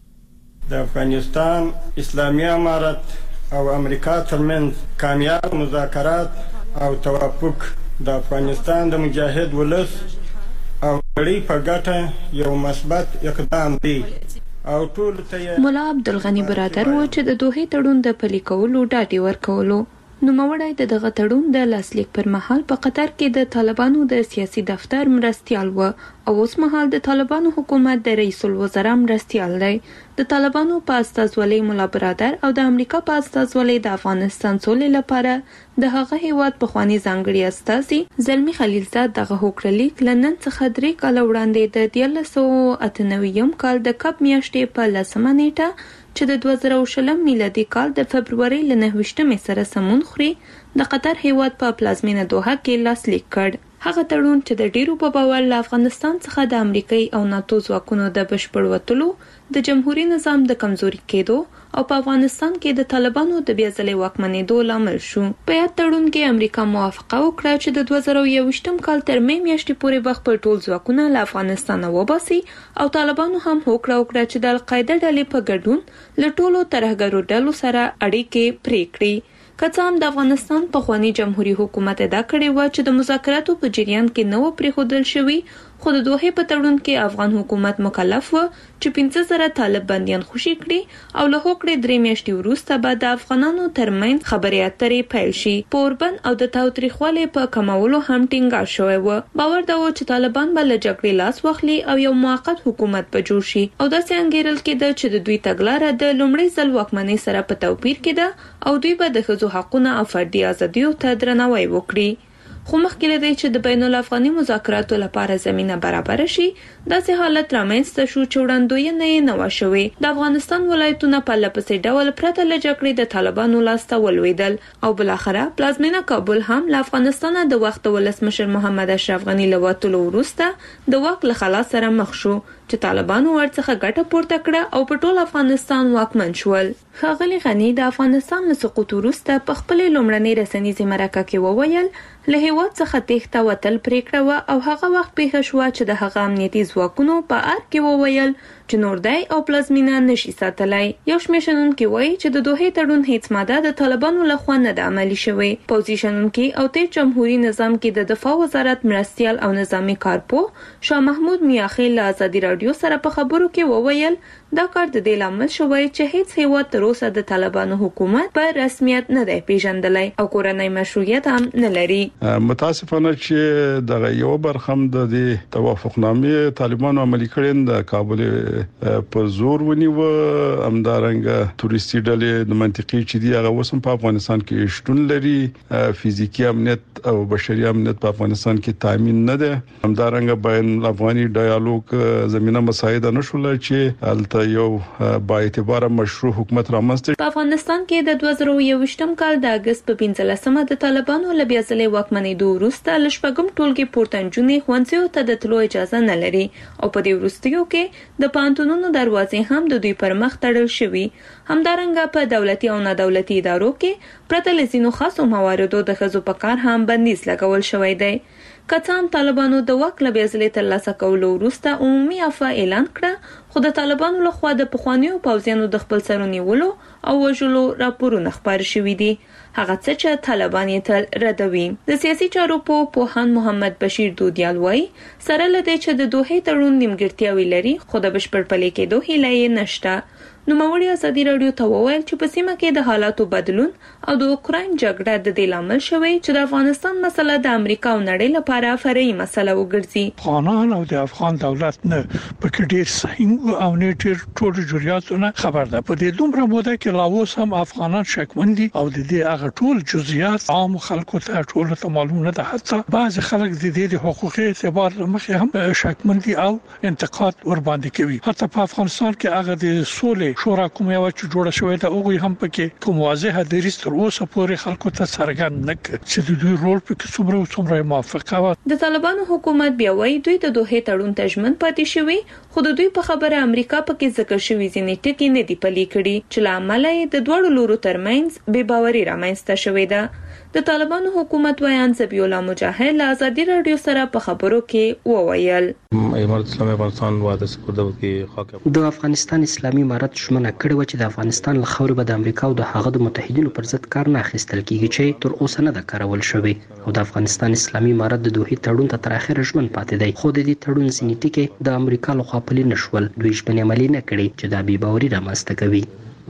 د افغانستان اسلامي امارت او امریکا ترمنځ کامیاب مذاکرات او توافق د افغانستان د مجاهد ولس او لړۍ په ګټه یو مثبت اقدام دی او ټول ته مولا عبدالغنی برادر و چې د دوه تړون د پلي کولو ډاډ ورکولو. نوموړی د دغه تړون د لاسلیک پر مهال په قطر کې د طالبانو د سیاسي دفتر مرستیال و او اوس مهال د طالبانو حکومت د رئیس الوزرا مرستیال دی. د طالبانو په استازولۍ مولا برادر او د امریکا په استازولۍ د افغانستان سولې لپاره د هغه هیواد په خواني ځانګړي استازي زلمی خلیلزاد دغه هوکړلیک لندن څخه 3 کاله وړاندې د 1998 کال د کب میاشتې په 10 نیټه چې د 2020 میلادي کال د فبرवरी ل 9 سره سمون خوري د قطر هیواد په پلازمینه دوحه کې لاسلیک کړ. هغه تړون چې د ډیرو په باور له افغانستان څخه د امریکای او ناتو ځواکونو د بشپړ وټلو، د جمهوریت نظام د کمزوري کېدو او په افغانستان کې د طالبانو د بیا ځلې واکمنېدو لامل شو. په یاد تړون کې امریکا موافقه وکړه چې د 2021 کال تر مې میاشتې پورې به خپل ټول ځواکونه له افغانستان وباسي او طالبانو هم هوکړه وکړه چې د القاعده ډلې په ګډون له ټولو ترهګرو ډلو سره اړیکې پرې کړي. که څه هم د افغانستان پخوانی جمهوریت حکومت ادعا کړې و چې د مذاکراتو په جریان کې نو پریښودل شوی، خو د دوه په تړون کې افغان حکومت مکلف و چې 15,000 طالب بنديان خوشي کړي او له هوکړې 3 میاشتې وروسته به د افغانانو ترمنځ خبرې اترې پیل شي. پوربند او د تاوتریخوالي په کمولو هم ټینګار شوی و. باور دا و چې طالبان به له جګړې لاس واخلي او یو موقت حکومت به جوړ شي او داسې انګیرل کېده چې د دوی تګلاره د لومړي ځل واکمنۍ سره په توپیر کې ده او دوی به د ښځو حقونه او فردي ازادیو ته درناوی وکړي. خو مخکې له دې چې د بین الافغاني مذاکراتو لپاره زمينه برابر شي، داسې حالت رامنځته شو چې وړاندوینه نه و شوې. د افغانستان ولایتونه په لپسې ډول پرته له جګړې د طالبانو لاسته ولوېدل او بلاخره پلازمینه کابل هم له افغانستان د وخت ولسمشر محمد اشرف غنی له وټلو وروسته د واک له خلاص سره مخ شو چې طالبانو ورڅخه ګټه پورته کړه او په ټول افغانستان واکمن شول. ښاغلي غنی د افغانستان له سقوط وروسته په خپل لومړنۍ رسنیزه مرکه کې وویل له هیواد څخه تېښته وتل پریکړه و او هغه وخت پیښه شو چې د هغه امنیتي ځواکونو په ار کې وویل چې نور دی او پلازمینه نشي ساتلای. یو شمېر شنونکي وایي چې د دوه تړون هیڅ ماده د طالبانو لخوا نه د عملي شوی. پوځي شنونکي او تیر جمهوریت نظام کې د دفاع وزارت مرستیال او نظامی کارپو شاه محمود میاخیل له ازادي رادیو سره په خبرو کې وویل دا کار د دې لامل شوی چې هیڅ هیواد تر اوسه د طالبانو حکومت په رسمیت نه دی پیژندلی او کورنۍ مشروعیت هم نه لري. متاسفانه چې د یو برخم د توافقنامې طالبانو عملي کړي د کابل په زور ونیو، همدارنګه توريستي ډلې د منطقي چې دی هغه وسم په افغانستان کې شتون لري، فزیکی امنیت او بشري امنیت په افغانستان کې تامین نه ده، همدارنګه بین افغاني ډایالوګ زمينه مساعده نشول چې الته یو با اعتبار مشروع حکومت رامنځته. په افغانستان کې د 2021 کال د اگست په 15مه د طالبانو له بیا ځلې واکمنېدو وروسته له شپږم ټولګي پورتنجونې ښوونځیو ته د تلو اجازه نه لري او په دې وروستیو کې د پانتونونو دروازې هم د دوی پر مخ تړل شوي. همدارنګه په دولتي او نادولتي ادارو کې پرته له ځینو خاصو مواردو د ښځو په کار هم بندیز لګول شوی دی. کڅام طالبانو د واک له بیازلې ترلاسه کولو وروسته عمومي عفو اعلان کړه، خو د طالبانو لخوا د پخوانیو پوځیانو د خپل سرو نیولو او وژلو راپورونه خپاره شوي دي، هغه څه چې طالبان یې تل ردوي. د سیاسي چارو پوهاند محمد بشیر دودیال وایي سره له دې چې د دوحې تړون نیمګړتیاوې لري، خو د بشپړ پلي کېدو هیله یې نشته. نوموړي ازادي راډیو ته وویل چې په سیمه کې د حالاتو بدلون او د اوکراین جګړه د دې لامل شوی چې د افغانستان مسله د امریکا او نړۍ لپاره فرعي مسله وګرځي. افغانان او د افغان دولت نه په ډېر سهم او نه ډېر ټول جزئیاتونه خبر ده. په دې دومره موده کې لا اوس هم افغانان شکمن دي او د دې هغه ټول جزئیات عام خلکو ته ټول ته معلوم نه ده. حتی بعض خلک د دې حقوقي اعتبار مخې هم شکمن دي او انتقاد ور باندې کوي. حتی په افغانستان کې هغه د سولې شورا کوم یو چې جوړه شوې ده او هم پکې کوم واضحه دریس تر اوسه پورې خلکو ته څرګند نه کړ چې د دوی رول پکې څومره موافقه و. د طالبانو حکومت بیا وایي دوی د دوحې تړون ته ژمن پاتې شوی، خو د دوی په خبره امریکا پکې ذکر شوی ځینې ټکي نه دی پلي کړي چې لامل یې د دوړو لورو ترمنځ بې باوري رامنځته شوې ده. د طالبانو حکومت ویان ذبیح الله مجاهد له ازادي راډیو سره په خبرو کې وویل امارت اسلامي افغانستان واده سپارده کې خاک د افغانستان اسلامي امارت شمنه کړې و چې د افغانستان له خاورې به د امریکا او د هغه د متحدینو پر ضد کار نه اخیستل کیږي چې تر اوسه نه ده کارول شوی، او د افغانستان اسلامي امارت د دوحې تړون ته تر اخره ژمن پاتې دی. خو د دې تړون ځینې ټکي د امریکا لخوا پلي نشول، دوی ژمنې عملي نه کړې چې دا بې باوري رامنځته کوي.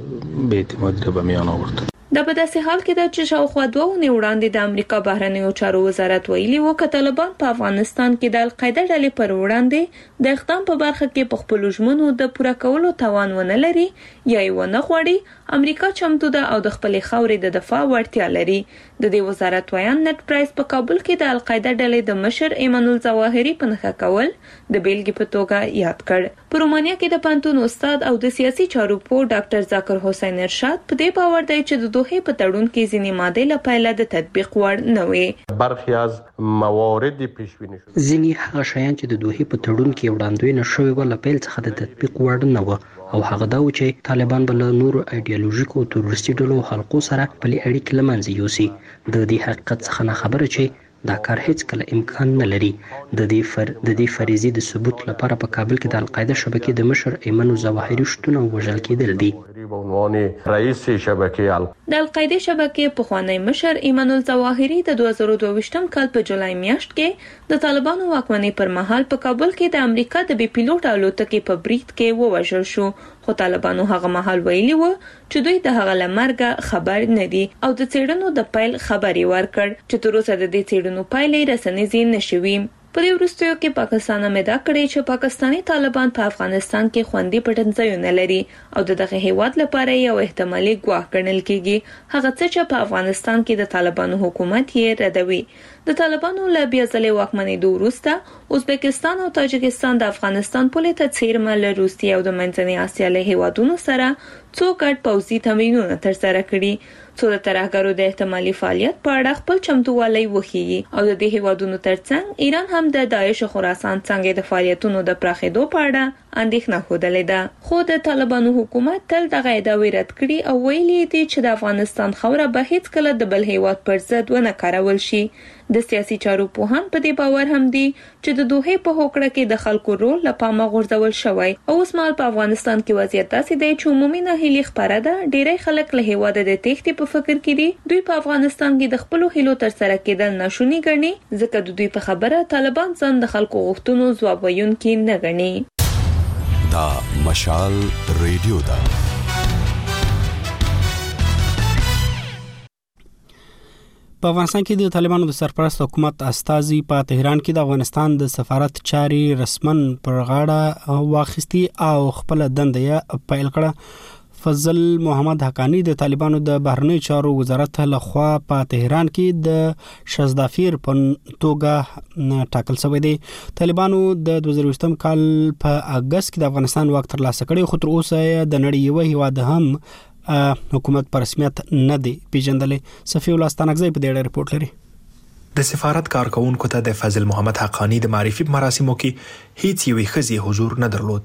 به اعتمادي به میان آورد. دا په داسې حال کې ده چې شاوخوا 2 اونۍ وړاندې د امریکا بهرنیو چارو وزارت ویلي و چې طالبان په افغانستان کې د القاعده ډلې پر وړاندې د اقدام په برخه کې په خپل ژمنو د پوره کولو توان ونه لري یا یې ونه غواړي. امریکا چمتو ده او د خپلې خاورې د دفاع وړتیا لري. د دې وزارت ویان نت پرایس په کابل کې د القاعده ډلې د مشر ایمان الظواهری په نښه کول د بیلګې په توګه یاد کړ. په رومانیا کې د پانتون استاد او د سیاسي چارو پوه ډاکټر ذاکر حسین ارشاد په دې باور دی چې د دوحې په تړون کې ځینې ماده له پیله د تطبیق وړ نه وي. برخی از موارد پیشبینی شده ځینې هغه شیان چې د دوحې په تړون کې وړاندوینه شوی و له پیل څخه د تطبیق وړ نه و، او هغه دا و چې طالبان بل نور ایډیالوژیکو تروریستي ډلو حلقو سره پلي اړیکې لمنځه یوسي. د دې حقیقت څخه نه خبره چې دا کار هیڅ کله امکان نه لري. د دې فریضې د ثبوت لپاره په کابل کې د القاعده شبکې د مشر ایمان الظواهری شتون او وژل کېدل دي. به عنوان رئیس شبکه د القاعده شبکې پخوانی مشر ایمان الظواهری د 2022 کال په جولای میاشت کې د طالبانو واکمنۍ پر مهال په کابل کې د امریکا د بي پیلوټ الوتکې په برید کې ووژل شو، خو طالبانو هغه مهال ویلي و چې دوی د هغه لمرګه خبر نه دي او د څېړنو د پیل خبري ورکړ چې تر اوسه د دې څېړنو پایلې رسنیزې نشوي. په دې وروستیو کې پاکستان امدا کړی چې پاکستانی طالبان په افغانستان کې خوندي پټنځایونه لري او دغه هیواد لپاره یو احتمالي ګواښ ګڼل کیږي، هغه څه چې په افغانستان کې د طالبانو حکومت یې ردوي. د طالبانو له بیا ځلې واکمنېدو وروسته ازبکستان او تاجکستان د افغانستان پولې ته څیرمه له روسیې او د منځنۍ اسیا له هیوادونو سره څو ګډ پوځي تمرینونه ترسره کړي، څو د ترهګرو د احتمالي فعالیت په اړه خپل چمتووالی وښيي. او د دې هیوادونو ترڅنګ ایران هم د داعش خراسان څنګه د فعالیتونو د پراخېدو په اړه اندېښنه خوده ده. خو د طالبانو حکومت تل دغه ادعاوې رد کړي او ویلي دي چې د افغانستان خاوره به هیڅ کله د بل هیواد پر ضد ونه کارول شي. د سیاسي چارو پوهان په دې باور هم دي چې د دوحې په هوکړه کې د خلکو رول له پامه غورځول شوی او اوس مهال په افغانستان کې وضعیت داسې دی چې عمومي ناهیلي خپره ده. ډېری خلک له هیواده د تېښتې په فکر کې دي. دوی په افغانستان کې د خپلو هیلو ترسره کېدل ناشوني ګڼي، ځکه د دوی په خبره طالبان ځان د خلکو غوښتنو ځواب ویونکي نه ګڼي. دا مشال ریډیو ده. په افغانستان کې د طالبانو د سرپرست حکومت استازي په تهران کې د افغانستان د سفارت چاري رسمن پر غاړه واخیستي او خپل دنده پیل کړه. فضل محمد حقانی د طالبانو د بهرنی چارو وزارت لخوا په تهران کې د شزدافیر په توګه ټاکل شوی دی. طالبانو د 2020 کال په اگست کې د افغانستان واک ترلاسه کړی، خو تر اوسه د نړۍ یو هیواد هم حکومت پر رسمیت نه دی پیژندلې. صفی الله ستانکزی په دې اړه ریپورت لري. د سفارت کارکونکو ته د فضل محمد حقانی د معرفي مراسمو کې هیڅ یوې ښځې حضور نه درلود.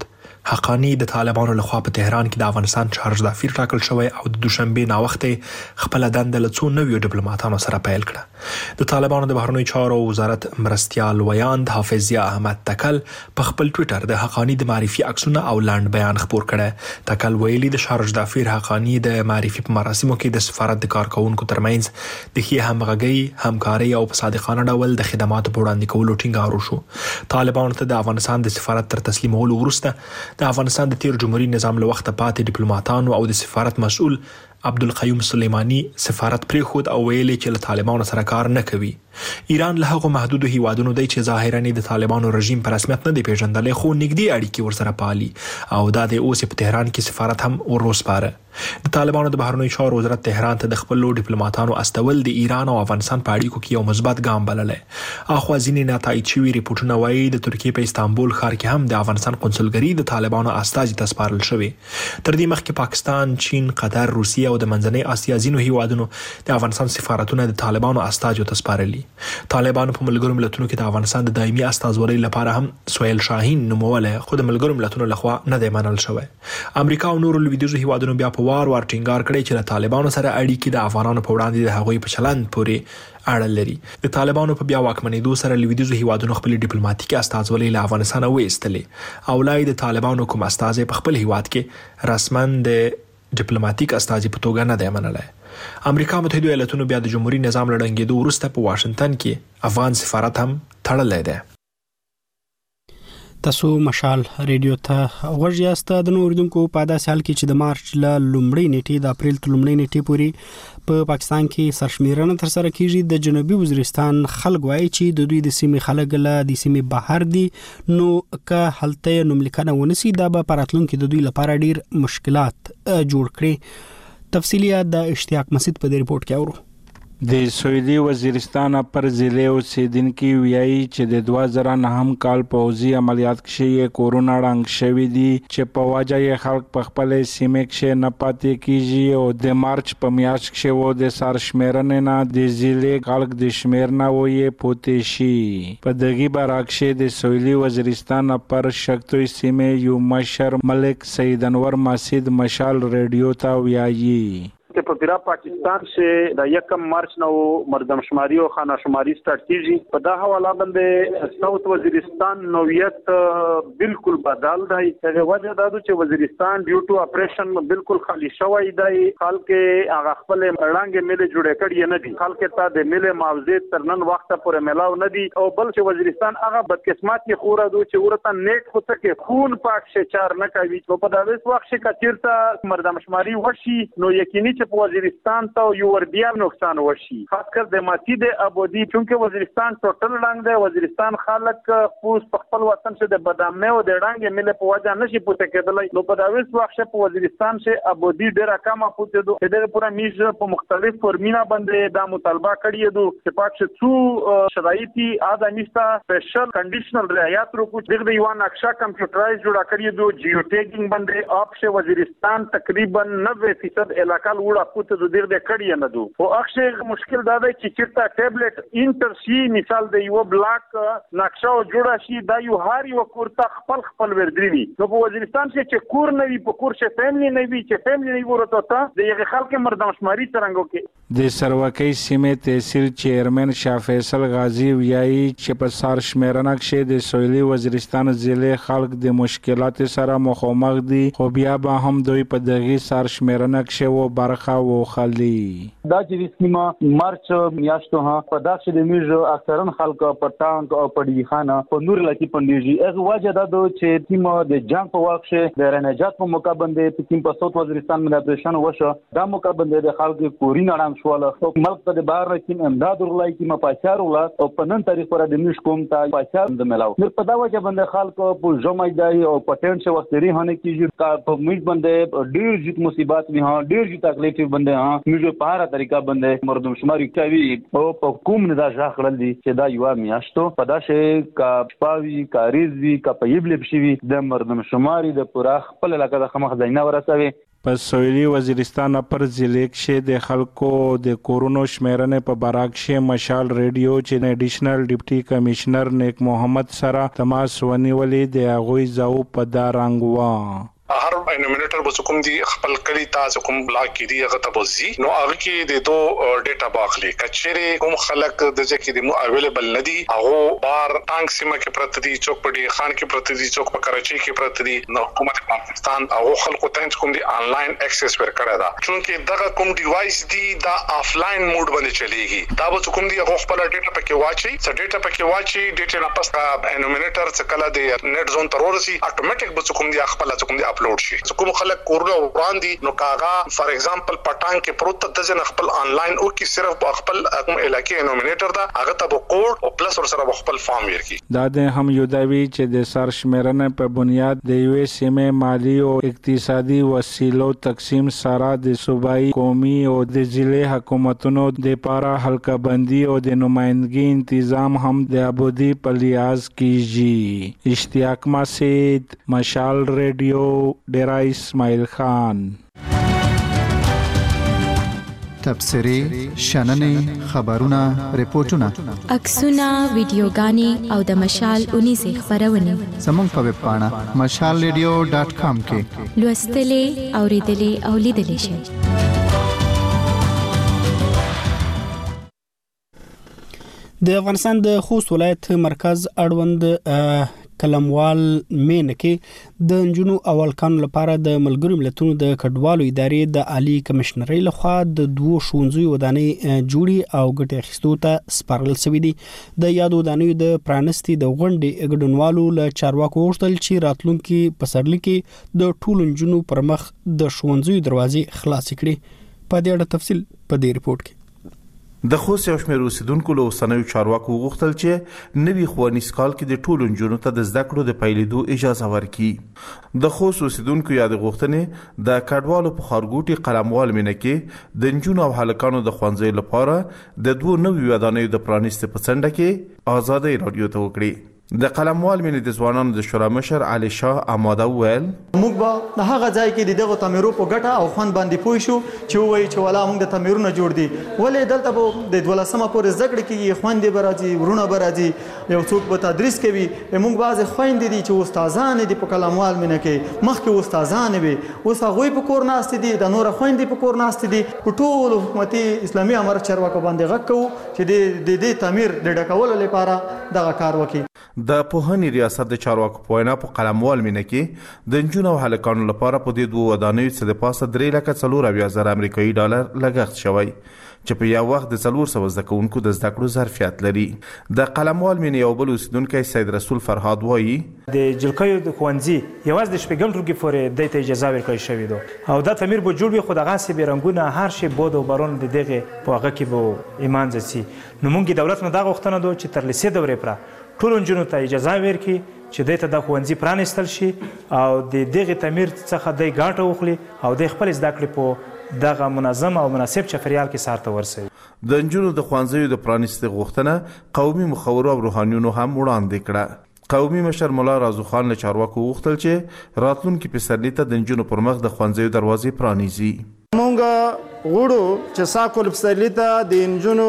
حقانی د طالبانو لخوا په تهران کې د افغانستان چارج دافیر ټاکل شوی او د دوشنبه ناوخته خپل دنده له څو نویو ډیپلوماټانو سره پیل کړه. د طالبانو د بهرنیو چارو وزارت مرستیال ویاند حافظ ضیا احمد تکل په خپل ټوئیټر د حقانی د معرفي عکسونه او لاند بیان خپور کړه. تکل ویلي د چارج دافیر حقانی د معرفي په مراسمو کې د سفارت د کارکونکو ترمنځ د ښې همغږۍ، همکارۍ او په صادقانه ډول د خدماتو په وړاندې کولو ټینګار وشو. طالبانو ته د افغانستان د سفارت تر تسلیمولو وروسته د افغانستان د تیر جمهوریت نظام له وخته پاتې ډیپلوماټانو او د سفارت مسؤل عبدالقیوم سلیمانی سفارت پریښود او ویلي چې له طالبانو سره کار نه کوي. ایران له هغو محدودو هیوادونو دی چې ظاهرا د طالبانو رژیم په رسمیت نه دی پیژندلی، خو نږدې اړیکې ورسره پالي او دا د اوس په تهران کې سفارت هم وروسپاره. د طالبانو د بهرنیو چارو وزارت تهران ته د خپلو ډیپلوماټانو استول د ایران او افغانستان په اړیکو کې یو مثبت ګام بللی. اخوا ځینې ناتایید شوي ریپورټونه وایي د ترکیې په استانبول ښار کې هم د افغانستان قونسلګري د طالبانو استازي ته سپارل شوې. تر دې مخکې پاکستان، چین، قطر، روسیه او د منځنۍ اسیا ځینو هیوادونو د افغانستان سفارتونه د طالبانو استازو ته سپارلي. طالبانو په ملګرو ملتونو کې د افغانستان د دایمي استازولۍ لپاره هم سهیل شاهین نومولی، خو د ملګرو ملتونو لخوا نه دی منل شوی. امریکا او نورو لویدیځو هیوادونو بیا په وار ټینګار کړی چې له طالبانو سره اړیکې د افغانانو په وړاندې د هغوی په چلند پورې اړه لري. د طالبانو په بیا واکمنېدو سره لویدیځو هیوادونو خپل ډیپلوماټیکي استازولۍ له افغانستان وایستلې او لای د طالبانو کوم استازی په خپل هیواد کې رسما د ډیپلوماټیک استازي په توګه نه دی منلی. امریکا متحده ایالاتونو بیا د جمهوریت نظام له ړنګېدو وروسته په واشنگټن کې افغان سفارت هم تړلی دی. تاسو مشال ریډیو ته غوږ یاست. د اوریدونکو په داسې حال کې چې د مارچ له لومړۍ نیټې د اپریل تر لومړۍ نیټې پورې په پاکستان کې سرشمیرنه ترسره کیږي. د جنوبي وزیرستان خلک وایي چې د دوی د سیمې خلک له د سیمې بهر دي، نو که هلته نوملیکنه ونسی دا به په راتلونکي د دوی لپاره ډیر مشکلات جوړ کړي. تفصیلیات د اشتیاق مسعود په دې ریپورت کې اورو. د سویلي وزیرستان پر ضلع اوسیدونکي وایي چې د 2009 کال پوځي عملیات کې کورونا ړنګ شوی دي چې په وجه یې خلک په خپل سیمه کې نه پاتې کیږي او د مارچ په میاشت کې وو د سرشمیرنې نه د ضلع خلک د شمیرنه وې پوتې شي. په دغه برعکس د سویلي وزیرستان پر شکتوي سیمه یو مشر ملک سید انور مسجد مشال ریډیو ته وایي که په پیرا پاکستان سے د 1 مارچ نو مردم شماری او خانه شماری سٹارټ کیږي. په دا حواله باندې ساوث وزیرستان نوعیت بالکل بدل دی. هغه وجه دا چې وزیرستان ډیو ټو اپریشن بالکل خالی شوی دی. خلک هغه خپل اړانګ ملي جوړ کړی نه دي. خلک ته د ملي معاوضه ترنن وخت پورې ملاو نه دي او بل چې وزیرستان هغه بدقسمت کې خورا دو چې ورته نیټ خو ته کې خون پاک شچار نه کوي. په دا وخت چې کثیرته مردم شماری وشي نو یقیني په وزیرستان ته یو ور بیا نقصان وشي، خاص کر د مسجد ابودی چونکه وزیرستان ټوټل رنګ دی. وزیرستان خلک پوس په خپل وطن څخه د بدامه او د رنګ مل په وجه نشي پوته کېدلای. نو په داوس وخت په وزیرستان څخه ابودی ډیره کمه پوته دو. د پورا میز په مختلف فورمینا باندې دا مطالبه کړی دو چې پاک څو شرایطي ادمستا سپیشل کنډیشنل رعایت ورکو. دغه یو نقشه کمپیوټرایز جوړ کړی دو. جیو ټیګینګ باندې اپ وزیرستان تقریبا 90% علاقہ وړه پوته د دې کړی نه دو. او اکثر مشکل دا دی چې چیرته ټابلیټ انټر شي، مثال د یو بلاک نقشه جوړه شي، دا یو هر یو کورته خپل وردري. نو په وزیرستان چې کور نه وي، په کور چې فیملی نه وي، چې فیملی نه ورته ته د یو خلک مردم شماري څنګه کې. د سروکۍ سیمه تحصیل چیرمن شاه فیصل غازی وایي چې په سار شمیرنه کې د سویلي وزیرستان ضلع خلک د مشکلات سره مخامخ دي، خو بیا به هم دوی په دغه سار شمیرنه کې و برخه وخلی. دا چې سیمه مارچ میاشتو ها په داسې د میژ اکثرن خلک په ټانک او په دی خانه په نور لکی پندېږي. از وجه دا چې سیمه د جنگ په وخت کې د رنجات په موقع باندې په سیمه په صوت وزیرستان باندې اپریشن وشو. دا موقع باندې د خلکو کورین اړم شواله خو ملک ته د بهر راکین امداد ورلای کی مپاشار ولا او په نن تاریخ پر د میژ کوم ته پاشار د ملاو. نو په دا وجه باندې خلکو په جمعي دی او پټن څه وختري هنه کیږي. کا په میژ باندې ډیر جت مصیبات نه ها ډیر جت تکلیف باندې ها میژ په هر طریقه باندې مردم شماري کوي او په کوم نه دا ځخړل دي چې دا یو میاشتو په داسې کا پاوی کا ریزوی کا په یبل بشوي د مردم شماري د پوره خپل علاقه د خمخ ځای نه ورسوي. په سویلي وزیرستان پر ضلع کې د خلکو د کورونو شمیرنې په باره کې مشال ریډیو چې ایډیشنل ډیپټي کمشنر نیک محمد سره تماس ونیولې د هغوی ځاو په دا رنګ و. هر انومینیټر به کوم دی خپل کلی تاسو کوم بلاک کې دی هغه ته بوزي نو هغه کې د دو ډیټا باخلي کچېره کوم خلک د ځکه د مو اویلیبل ندي هغه بار ټانګ سیمه کې پرته دي چوک پډي خان کې پرته دي چوک په کراچي کې پرته دي نو حکومت پاکستان هغه خلکو ته کوم دی انلاین اکسس ورکړه دا چونکه دغه کوم ډیوایس دی دا افلاین موډ باندې چلیږي دا به کوم دی هغه خپل ډیټا پکې واچي څه ډیټا پکې واچي ډیټا نه پس انومینیټر څه کله د نیټ زون ته ورسي اتوماتیک به کوم دی خپل کوم دی اپلوډ شي کوم خلک کورونه وړاندې نو کاغه فار ایگزامپل پټان کې پروت د ځن خپل انلاین او کې صرف خپل کوم علاقې انومینیټر دا هغه ته کوډ او پلس ور سره خپل فارم ورکی دا د هم یو داوی چې د سر شمیرنې په بنیاد د یو سیمه مالی او اقتصادي وسیلو تقسیم سره د صوبایي قومي او د ضلع حکومتونو د پاره حلقه بندي او د نمائندګي تنظیم هم د ابودي په لیاز کیږي. اشتیاق مسید، مشال ریډیو، ډیرا اسماعیل خان. تبصری، شننې، خبرونه، ریپورتونه، عکسونه، ویډیوګانې او د مشال 19 خبرونه زموږ په ویب پاڼه mashalradio.com کې لوستلې، اوریدلې او لیدلې شئ. د افغانستان د خوست ولایت مرکز اړوند کلموال مین کې د انجونو اول کانو لپاره د ملګرو ملتونو د کډوالو ادارې د عالی کمشنرۍ لخوا د دوه ښوونځیو ودانۍ جوړي او ګټه اخیستو ته سپارل شوې دي. د یادو ودانیو د پرانستي د غونډې ګډونوالو له چارواکو غوښتل چې راتلونکي پسرلي کې د ټولو انجونو پر مخ د ښوونځیو دروازې خلاص کړي. په دې اړه تفصیل په دې ریپورت کې. د خوست یو شمېر اوسیدونکو له اوسنیو چارواکو غوښتل چې نوي ښوونیز کال کې د ټولو نجونو ته د زده کړو د پیلېدو اجازه ورکړي. د خوست اوسیدونکو یا د غوښتنې د کډوالو په ښارګوټي قلموال مینه کې د نجونو او هلکانو د ښوونځیو لپاره د دوه نویو ودانیو د پرانیستې په څنډه کې ازادۍ راډیو ته وکړي. د قلموال مینه د ځوانانو د شورا مشر علي شاه اماده وویل موږ به د هغه ځای کې دغه تعمیرو په ګټه او خوند باندې پوه شو چې وایي چې ولا موږ د تعمیرونو جوړ دي ولې دلته به د 12مه پورې زده کړې کېږي خویندې به راځي ورونه به راځي یو څوک به تدریس کوي موږ بعضې خویندې دي چې استادانې دي په قلموال مینه کې مخکې استادانې وي اوس هغوی په کور ناستې دي د نوره خویندې په کور ناستې دي په ټولو حکومتي اسلامي امارت چارواکو باندې غږ کوو چې د دې تعمیر د ډکولو لپاره دغه کار وکړي. د پوهنې ریاست د چارواکو په وینا په قلموال مینه کې د نجونو او هلکانو لپاره په دې دوه ودانیو څخه د پاسه 3,40,000 امریکایي ډالر لګښت شوی چې په یو وخت د 400 زده کوونکو د زده کړو ظرفیت لري. د قلموال مینه یو بل اوسیدونکی سید رسول فرهاد وایي د جلکیو د ښوونځي یوازې د شپږم ټولګي پورې دې ته اجازه ورکړل شوې ده او دا تعمیر به جوړ وي خو دغسې بې رنګونه هر شی بود او بارون د دغې په هغه کې به ایمانځه سي. نو موږ دولت نه دا غوښتنه ده چې تر لیسې دورې پوره ټولو نجونو ته اجازه ورکړي چې دوی ته د ښوونځي پرانیستل شي او د دغې تعمیر څخه دوی ګټه واخلي او دوی خپل زده کړې په دغه منظم او مناسب چاپیریال کې سرته ورسوي. د نجونو د ښوونځیو د پرانیستې غوښتنه قومي مخورو او روحانیونو هم وړاندې کړه. قومي مشر مولا رازو خان له چارواکو غوښتل چې راتلونکي پسرلي ته د نجونو پر مخ د ښوونځیو دروازې پرانیزي. موږ غواړو چې ساکل پسرلي ته د نجونو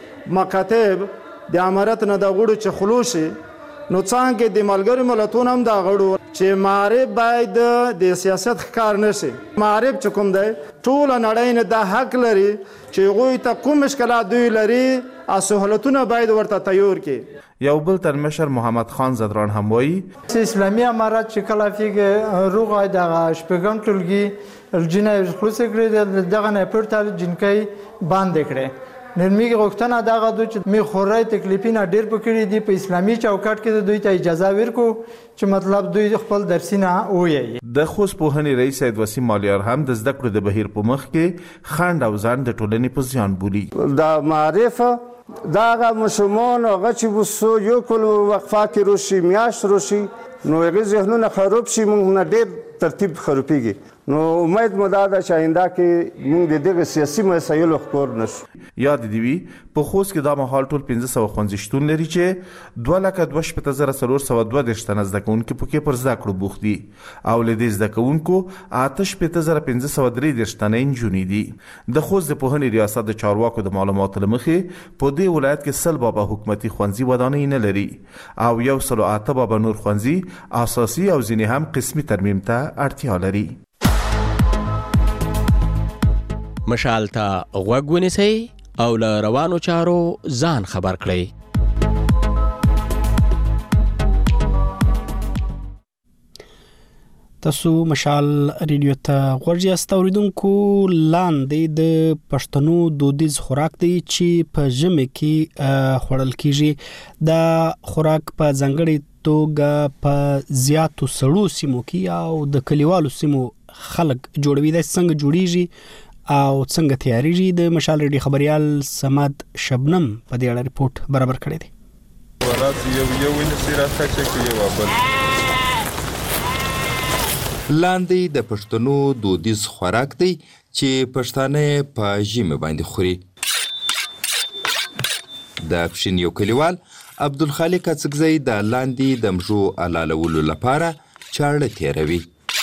مکاتب د امارت نه د غړو چې خلوصي نو څنګه د ملګرو ملتونو هم د غړو چې معرب باید د سیاست ښکار نشي. معرب چې کوم دی ټول نړۍ نه د حق لري چې هغوی ته کوم مشکلات دوی لري او سهولتونه باید ورته تیار کړي. یو بل تر مشر محمد خان زدران هم وایي اسلامي امارت چې کله فیګ روغای دغه شپږم ټولګي الجنه خلاص کړی دغه نه پورته جنکۍ باندې کړي. نن میږي غوښتنه دغه دوی چې می خورای تکلیفونه ډیر پکړي دي په اسلامي چوکاټ کې دوی ته اجازه ورکو چې مطلب دوی خپل درسونه وایي. د خوست پوهنې رئیس سید وسیم مالیار هم د زده کړو د بهیر په مخ کې خند او ځان د ټولنې په زیان بولي. د معرف دغه مشمون هغه چې وسو یو کول وقفه کې روشي میاش روشي نو هغه ذهنونه خراب شي موږ نه ډیر ترتیب خرابېږي نو امید مو دا ده چې آینده کې موږ د دغه سیاسي مسایلو ښکار نشو. یاد دی وی په خوست کې دا مهال ټول 1500 ښوونځي شتون لري چې 2,24,402 تنه زده کوونکي پکې پر زده کړو بوخت دي او له دې زده کوونکو 8,503 تنه نجونې دي. د خوست د پوهنې ریاست د چارواکو د معلوماتو له مخې په دې ولایت کې 100 بابا حکومتي ښوونځي ودانۍ نه لري او 108 بابا نور ښوونځي اساسي او ځینې هم قسمي ترمیم ته اړتیا لري. مشال ته غوږ ونیسئ او له روانو چارو ځان خبر کړئ. تاسو مشال ریډیو ته غوږ یاست. اوریدونکو لاندې د پښتنو دودیز خوراک دی چې په ژمي کې خوړل کیږي. دا خوراک په ځانګړي توګه په زیاتو سړو سیمو کې او د کلیوالو سیمو خلک جوړوي. دا څنګه جوړیږي او څنګه تیاریږي؟ د مشال ریډیو خبريال سماد شبنم په دې اړه ریپورت برابر کړی دی. لاندې د پښتنو دودیز خوراک دی چې پښتانه په ژمي باندې خوري. د پښین یو کلیوال عبدالخالق اڅکزی د لاندې د مژو علالولو لپاره چاړه تیروي.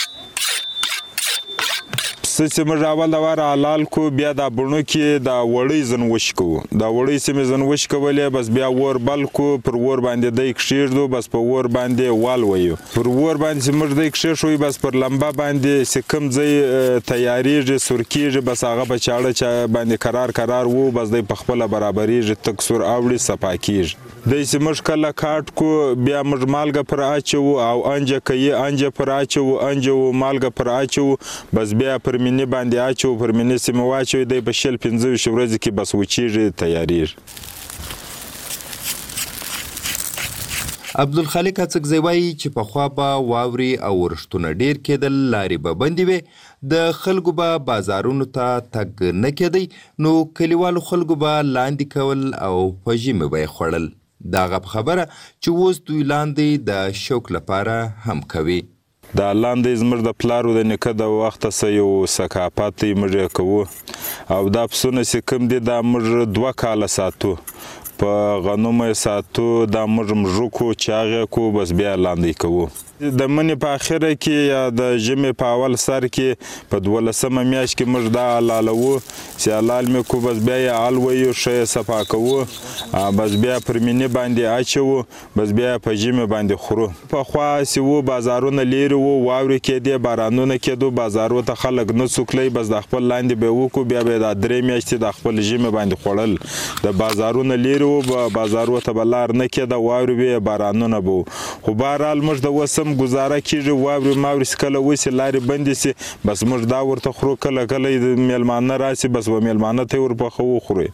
چې موږ اول د واره حلال کو، بیا دا بڼو کې دا وړۍ زنوش کوو. دا وړۍ چې مې زنوش کولې بس بیا ور بل کو، پر ور باندې دی کښېږدو، بس په ور باندې والویو. پر ور باندې چې موږ دی کښېښوي بس پر لمبه باندې چې کوم ځای تیارېږي سور کېږي بس هغه په چاړه باندې قرار وو، بس دی په خپله برابرېږي، تک سور اوړي صفا کېږي. دی چې موږ کله کاټ کو بیا موږ مالګه پر اچوو او انجه کوي، انجه پر اچوو، انجه و مالګه پر اچوو، بس بیا پر مینې باندې اچوو، پر مینې سیمه واچوي، دی په 15 ورځې کې بس وچېږي، تیارېږي. عبدالخالق اڅکزی وایي چې پخوا به واوري او ورښتونه ډیر کېدل، لارې به بندې وې، د خلکو به بازارونو ته تګ نه کېدی، نو کلیوالو خلکو به لاندې کول او په ژمي به یې خوړل. دغه په خبره چې اوس دوی لاندې د شوق لپاره هم کوي. دا لاندې زموږ د پلارو د نیکه د وخته څه یو ثقافت دی، موږ یې کوو. او دا پسونه چې کوم دي دا موږ 2 کاله ساتو، په غنمو یې ساتو، دا موږ مژوکو چاغې کو، بس بیا لاندې کوو. د منې په اخره کې یا د ژمي په اول سر کې په 12مه میاشت کې موږ دا حلالوو، چې حلال مې کو بس بیا یې حلویو، ښه یې صفا کوو، بس بیا پر مینې باندې اچوو، بس بیا په ژمي باندې خورو. پخوا چې وو بازارونه لیرې وو، واورې کېدې، بارانونه کېدو، بازارو ته خلک نه څوکلی، بس د خپل لاندې به یې وکړو، بیا به یې دا 3 میاشتې د خپل ژمي باندې خوړل. د بازارونه لیرې وو، بازارو ته به لار نه کېده، واورې به یې، بارانونه به وو. خو بهرحال موږ د اوس هم ګزاره کېږي، واورې ماورې چې کله وسي، لارې بندې سي، بس موږ دا ورته خورو. کله کله د میلمانه راسي، بس به میلمانه ته یې ورپخوو، خورو.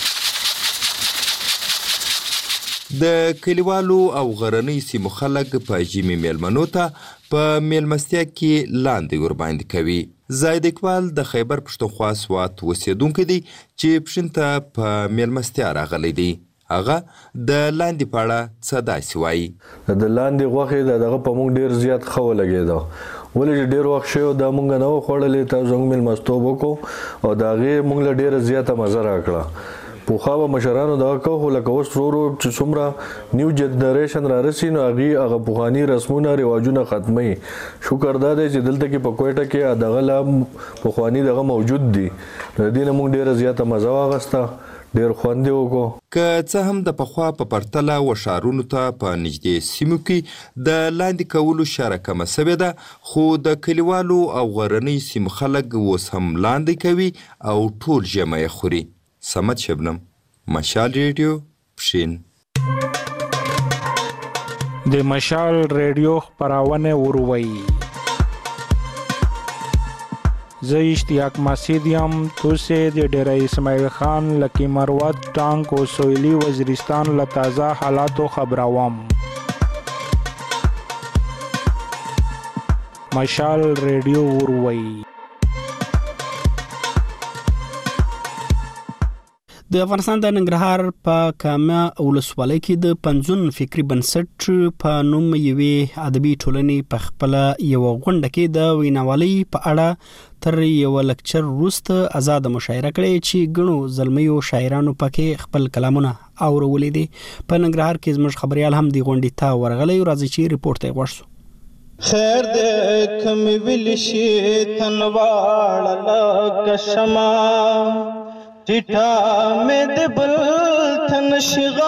د کلیوالو او غرنۍ سیمو خلک په ژمي میلمنو ته په میلمستیا کې لاندې ورباندې کوي. زاید اقبال د خیبر پښتونخوا سوات اوسېدونکی دی چې پښین ته په میلمستیا راغلی دی. هغه د لاندې په اړه څه داسې وایي. د لاندې غوښې دغه په موږ ډېر زیات ښه ولګېده، ولې چې ډېر وخت شوی دا موږ نه وو خوړلی، تاسو زموږ میلمستوب وکړو او د هغې موږ له ډېره زیاته مزه راکړه. پخوا به مشرانو دغه کوو، خو لکه اوس ورو ورو چې څومره نیو جنریشن رارسي، نو هغه پخواني رسمونه رواجونه ختموي. شکر دا دی چې دلته کې په کویټه کې دغه لا پخواني دغه موجود دي، د دې نه موږ ډېره زیاته مزه واخیسته، ډېر خوند یې وکړو. که څه هم د پخوا په پرتله وشارونو ته په نږدې سیمو کې د لاندې کولو شره کمه سوې ده، خو د کلیوالو او غرنۍ سیمو خلک اوس هم لاندې کوي او ټول ژمی یې خوري. سمد شبنم، مشال ریډیو، پښین. د مشال ریډیو خپرونه وروي. زه اشتیاق مسعود یم. توسې د ډېره اسماعیل خان لکی مروت ټانک او سویلي وزیرستان له تازه حالاتو خبروم. مشال ریډیو وروي. د افغانستان د ننګرهار په کامه ولسوالۍ کې د پنځون فکری بنسټ په نوم یوې ادبي ټولنې په خپل یو غونډه کې د ویناوالۍ په اړه تر یو لکچر وروسته آزاد مشاعره کړې چې ګڼو زلمیو شاعرانو پکې خپل کلامونه اورولې دي. په ننګرهار کې زموږ خبريال هم دی غونډې ته ورغلی او راځي چې ریپورت یې غوښتو. خیر دې کم ویل شي تنواړه کشما ټیټا مې د بل تن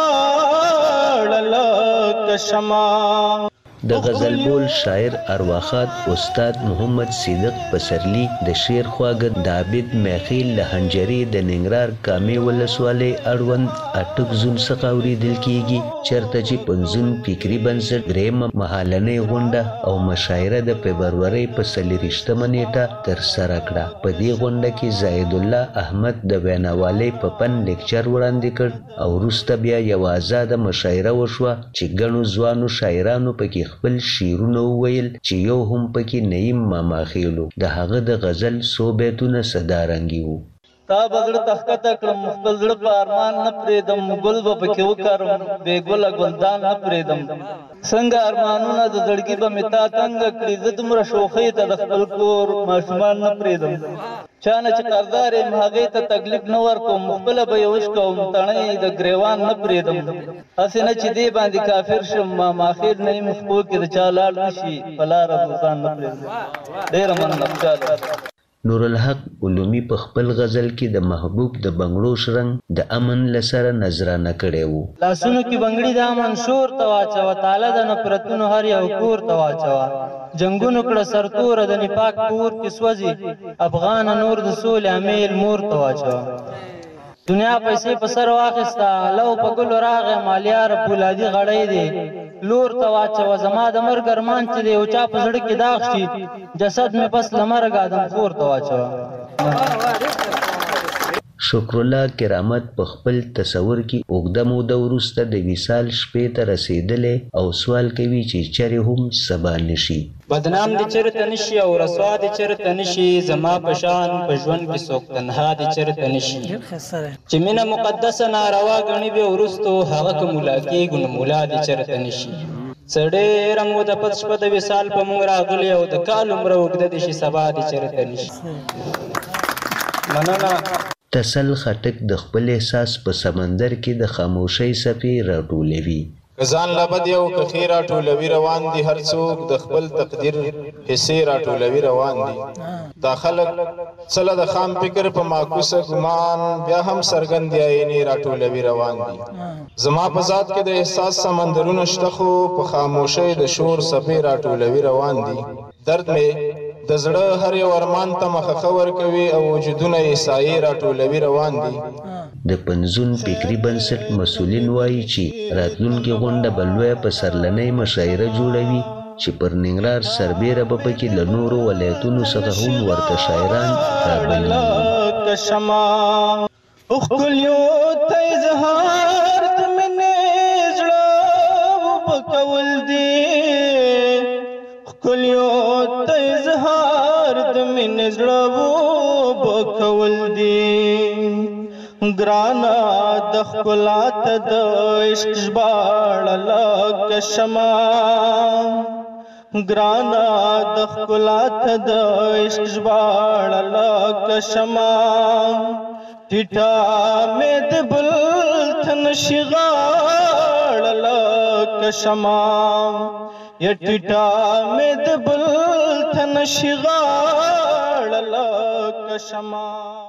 شغاړه کشما. د غزل بول شاعر ارواخات استاد محمد صدیق پسرلی د شیر خواږه د عابد میخیل لهنجری د ننګرهار کامې ولسوالۍ اړوند اټک زون څخه اورېدل کیږي چېرته چې پنځون فکري بنسټ درېیمه مهالنۍ غونډه او مشاعره د فبرورۍ په 24مه نیټه ترسره کړه. په دې غونډه کې زاهد الله احمد د ویناوالۍ په فن لیکچر وړاندې کړ او وروسته بیا یوه ازاده مشاعره وشوه چې ګڼو ځوانو شاعرانو پکې خپل شعرونه وویل چې یو هم پکې نعیم ماماخیلو د هغه د غزل څو بیتونه صدارنګي وو. تا بغړ تخته کړم خپل زړه په ارمان نه پرېږدم ګل به پکې وکرم بې ګله ګلدان نه پرېږدم څنګه ارمانونه د زړګي به مې تا تنګه کړي زه دومره شوخۍ ته د خپل کور ماشومان نه پرېږدم چا نه چې قرضدار یم هغې ته تکلیف نه ورکوم خپله به یې وشکوم تڼۍ د ګریوان نه پرېږدم هسې نه چې دې باندې کافر شم ماماخېل نه یم خپو کې د چا لاړ نه شي په لاره دوستان نه پرېږدم. ډېره مننه خوشحاله. نورالحق علومي په خپل غزل کې د محبوب د بنګړو شرنګ د امن لسره نظرانه کړی وو. لاسونو کې بنګړي د امن شور ته واچوه تاله د نفرتونو هر یو کور ته واچوه جنګونو کړه سرتوره د نفاق کور کې سوځي افغان نور د سولې امیل مور ته واچوه. دنیا پیسې په سر واخیسته لو په ګلو راغی مالیار پولادي غړی دی لور ته واچوه زما د مرګ ارمان چې دی یو چا په زړه کې داغ شي جسد مې پس له مرګ آدمخور ته واچوه. شکر الله کرامت په خپل تصور کې اوږده موده وروسته د وصال شپې ته رسېدلی او سوال کوي چې چرې هم سبا نشي. بدنام دې چېرته نشي او رسوا دې چېرته نشي زما په شان په ژوند کې څوک تنها دې چېرته نشي چې مینه مقدسه ناروا ګڼي بیا وروستو هغه که مولا کېږو نو مولا دې چېرته نشي. څه ډېره موده پس شپه د وصال په موږ راغلې او د کال عمره اوږده دې شي سبا دې چېرته نشي. مننه. تسل خټک د خپل احساس په سمندر کې د خاموشۍ څپې راټولوي. ځان لبد یو کخې راټولوي روان دي هر څوک د خپل تقدیر حصې راټولوي روان دي دا خلک څله د خام فکر په معکوسه ګمان بیا هم څرګند دی عینې راټولوي روان دي. زما په ذات کې د احساس سمندرونه شته خو په خاموشۍ د شور څپې راټولوي روان دي. درد مې د زړه هر یو ارمان ته مخه ورکوي او وجودونه یې سایې راټولوي روان دي. د پنځون فکري بنسټ مسؤلین وایي چې راتلونکې غونډه به لویه پسرلنۍ مشاعره جوړوي چې پر ننګرهار سربیره به پکې له نورو ولایتونو څخه هم ورته شاعران راغلي وي. ښکلیو ته اظهار د مینې زړه وبکول دي ښکلیو ته اظهار د مینې زړه وبکول دي ګرانا د ښکلا ته د عشق ژباړه لکه شمع ګرانا د ښکلا ته د عشق ژباړه لکه شمع ټیټه مې د بل تن شي غاړه لکه شمع یا ټیټه مې د بل تن شي غاړه لکه شمع.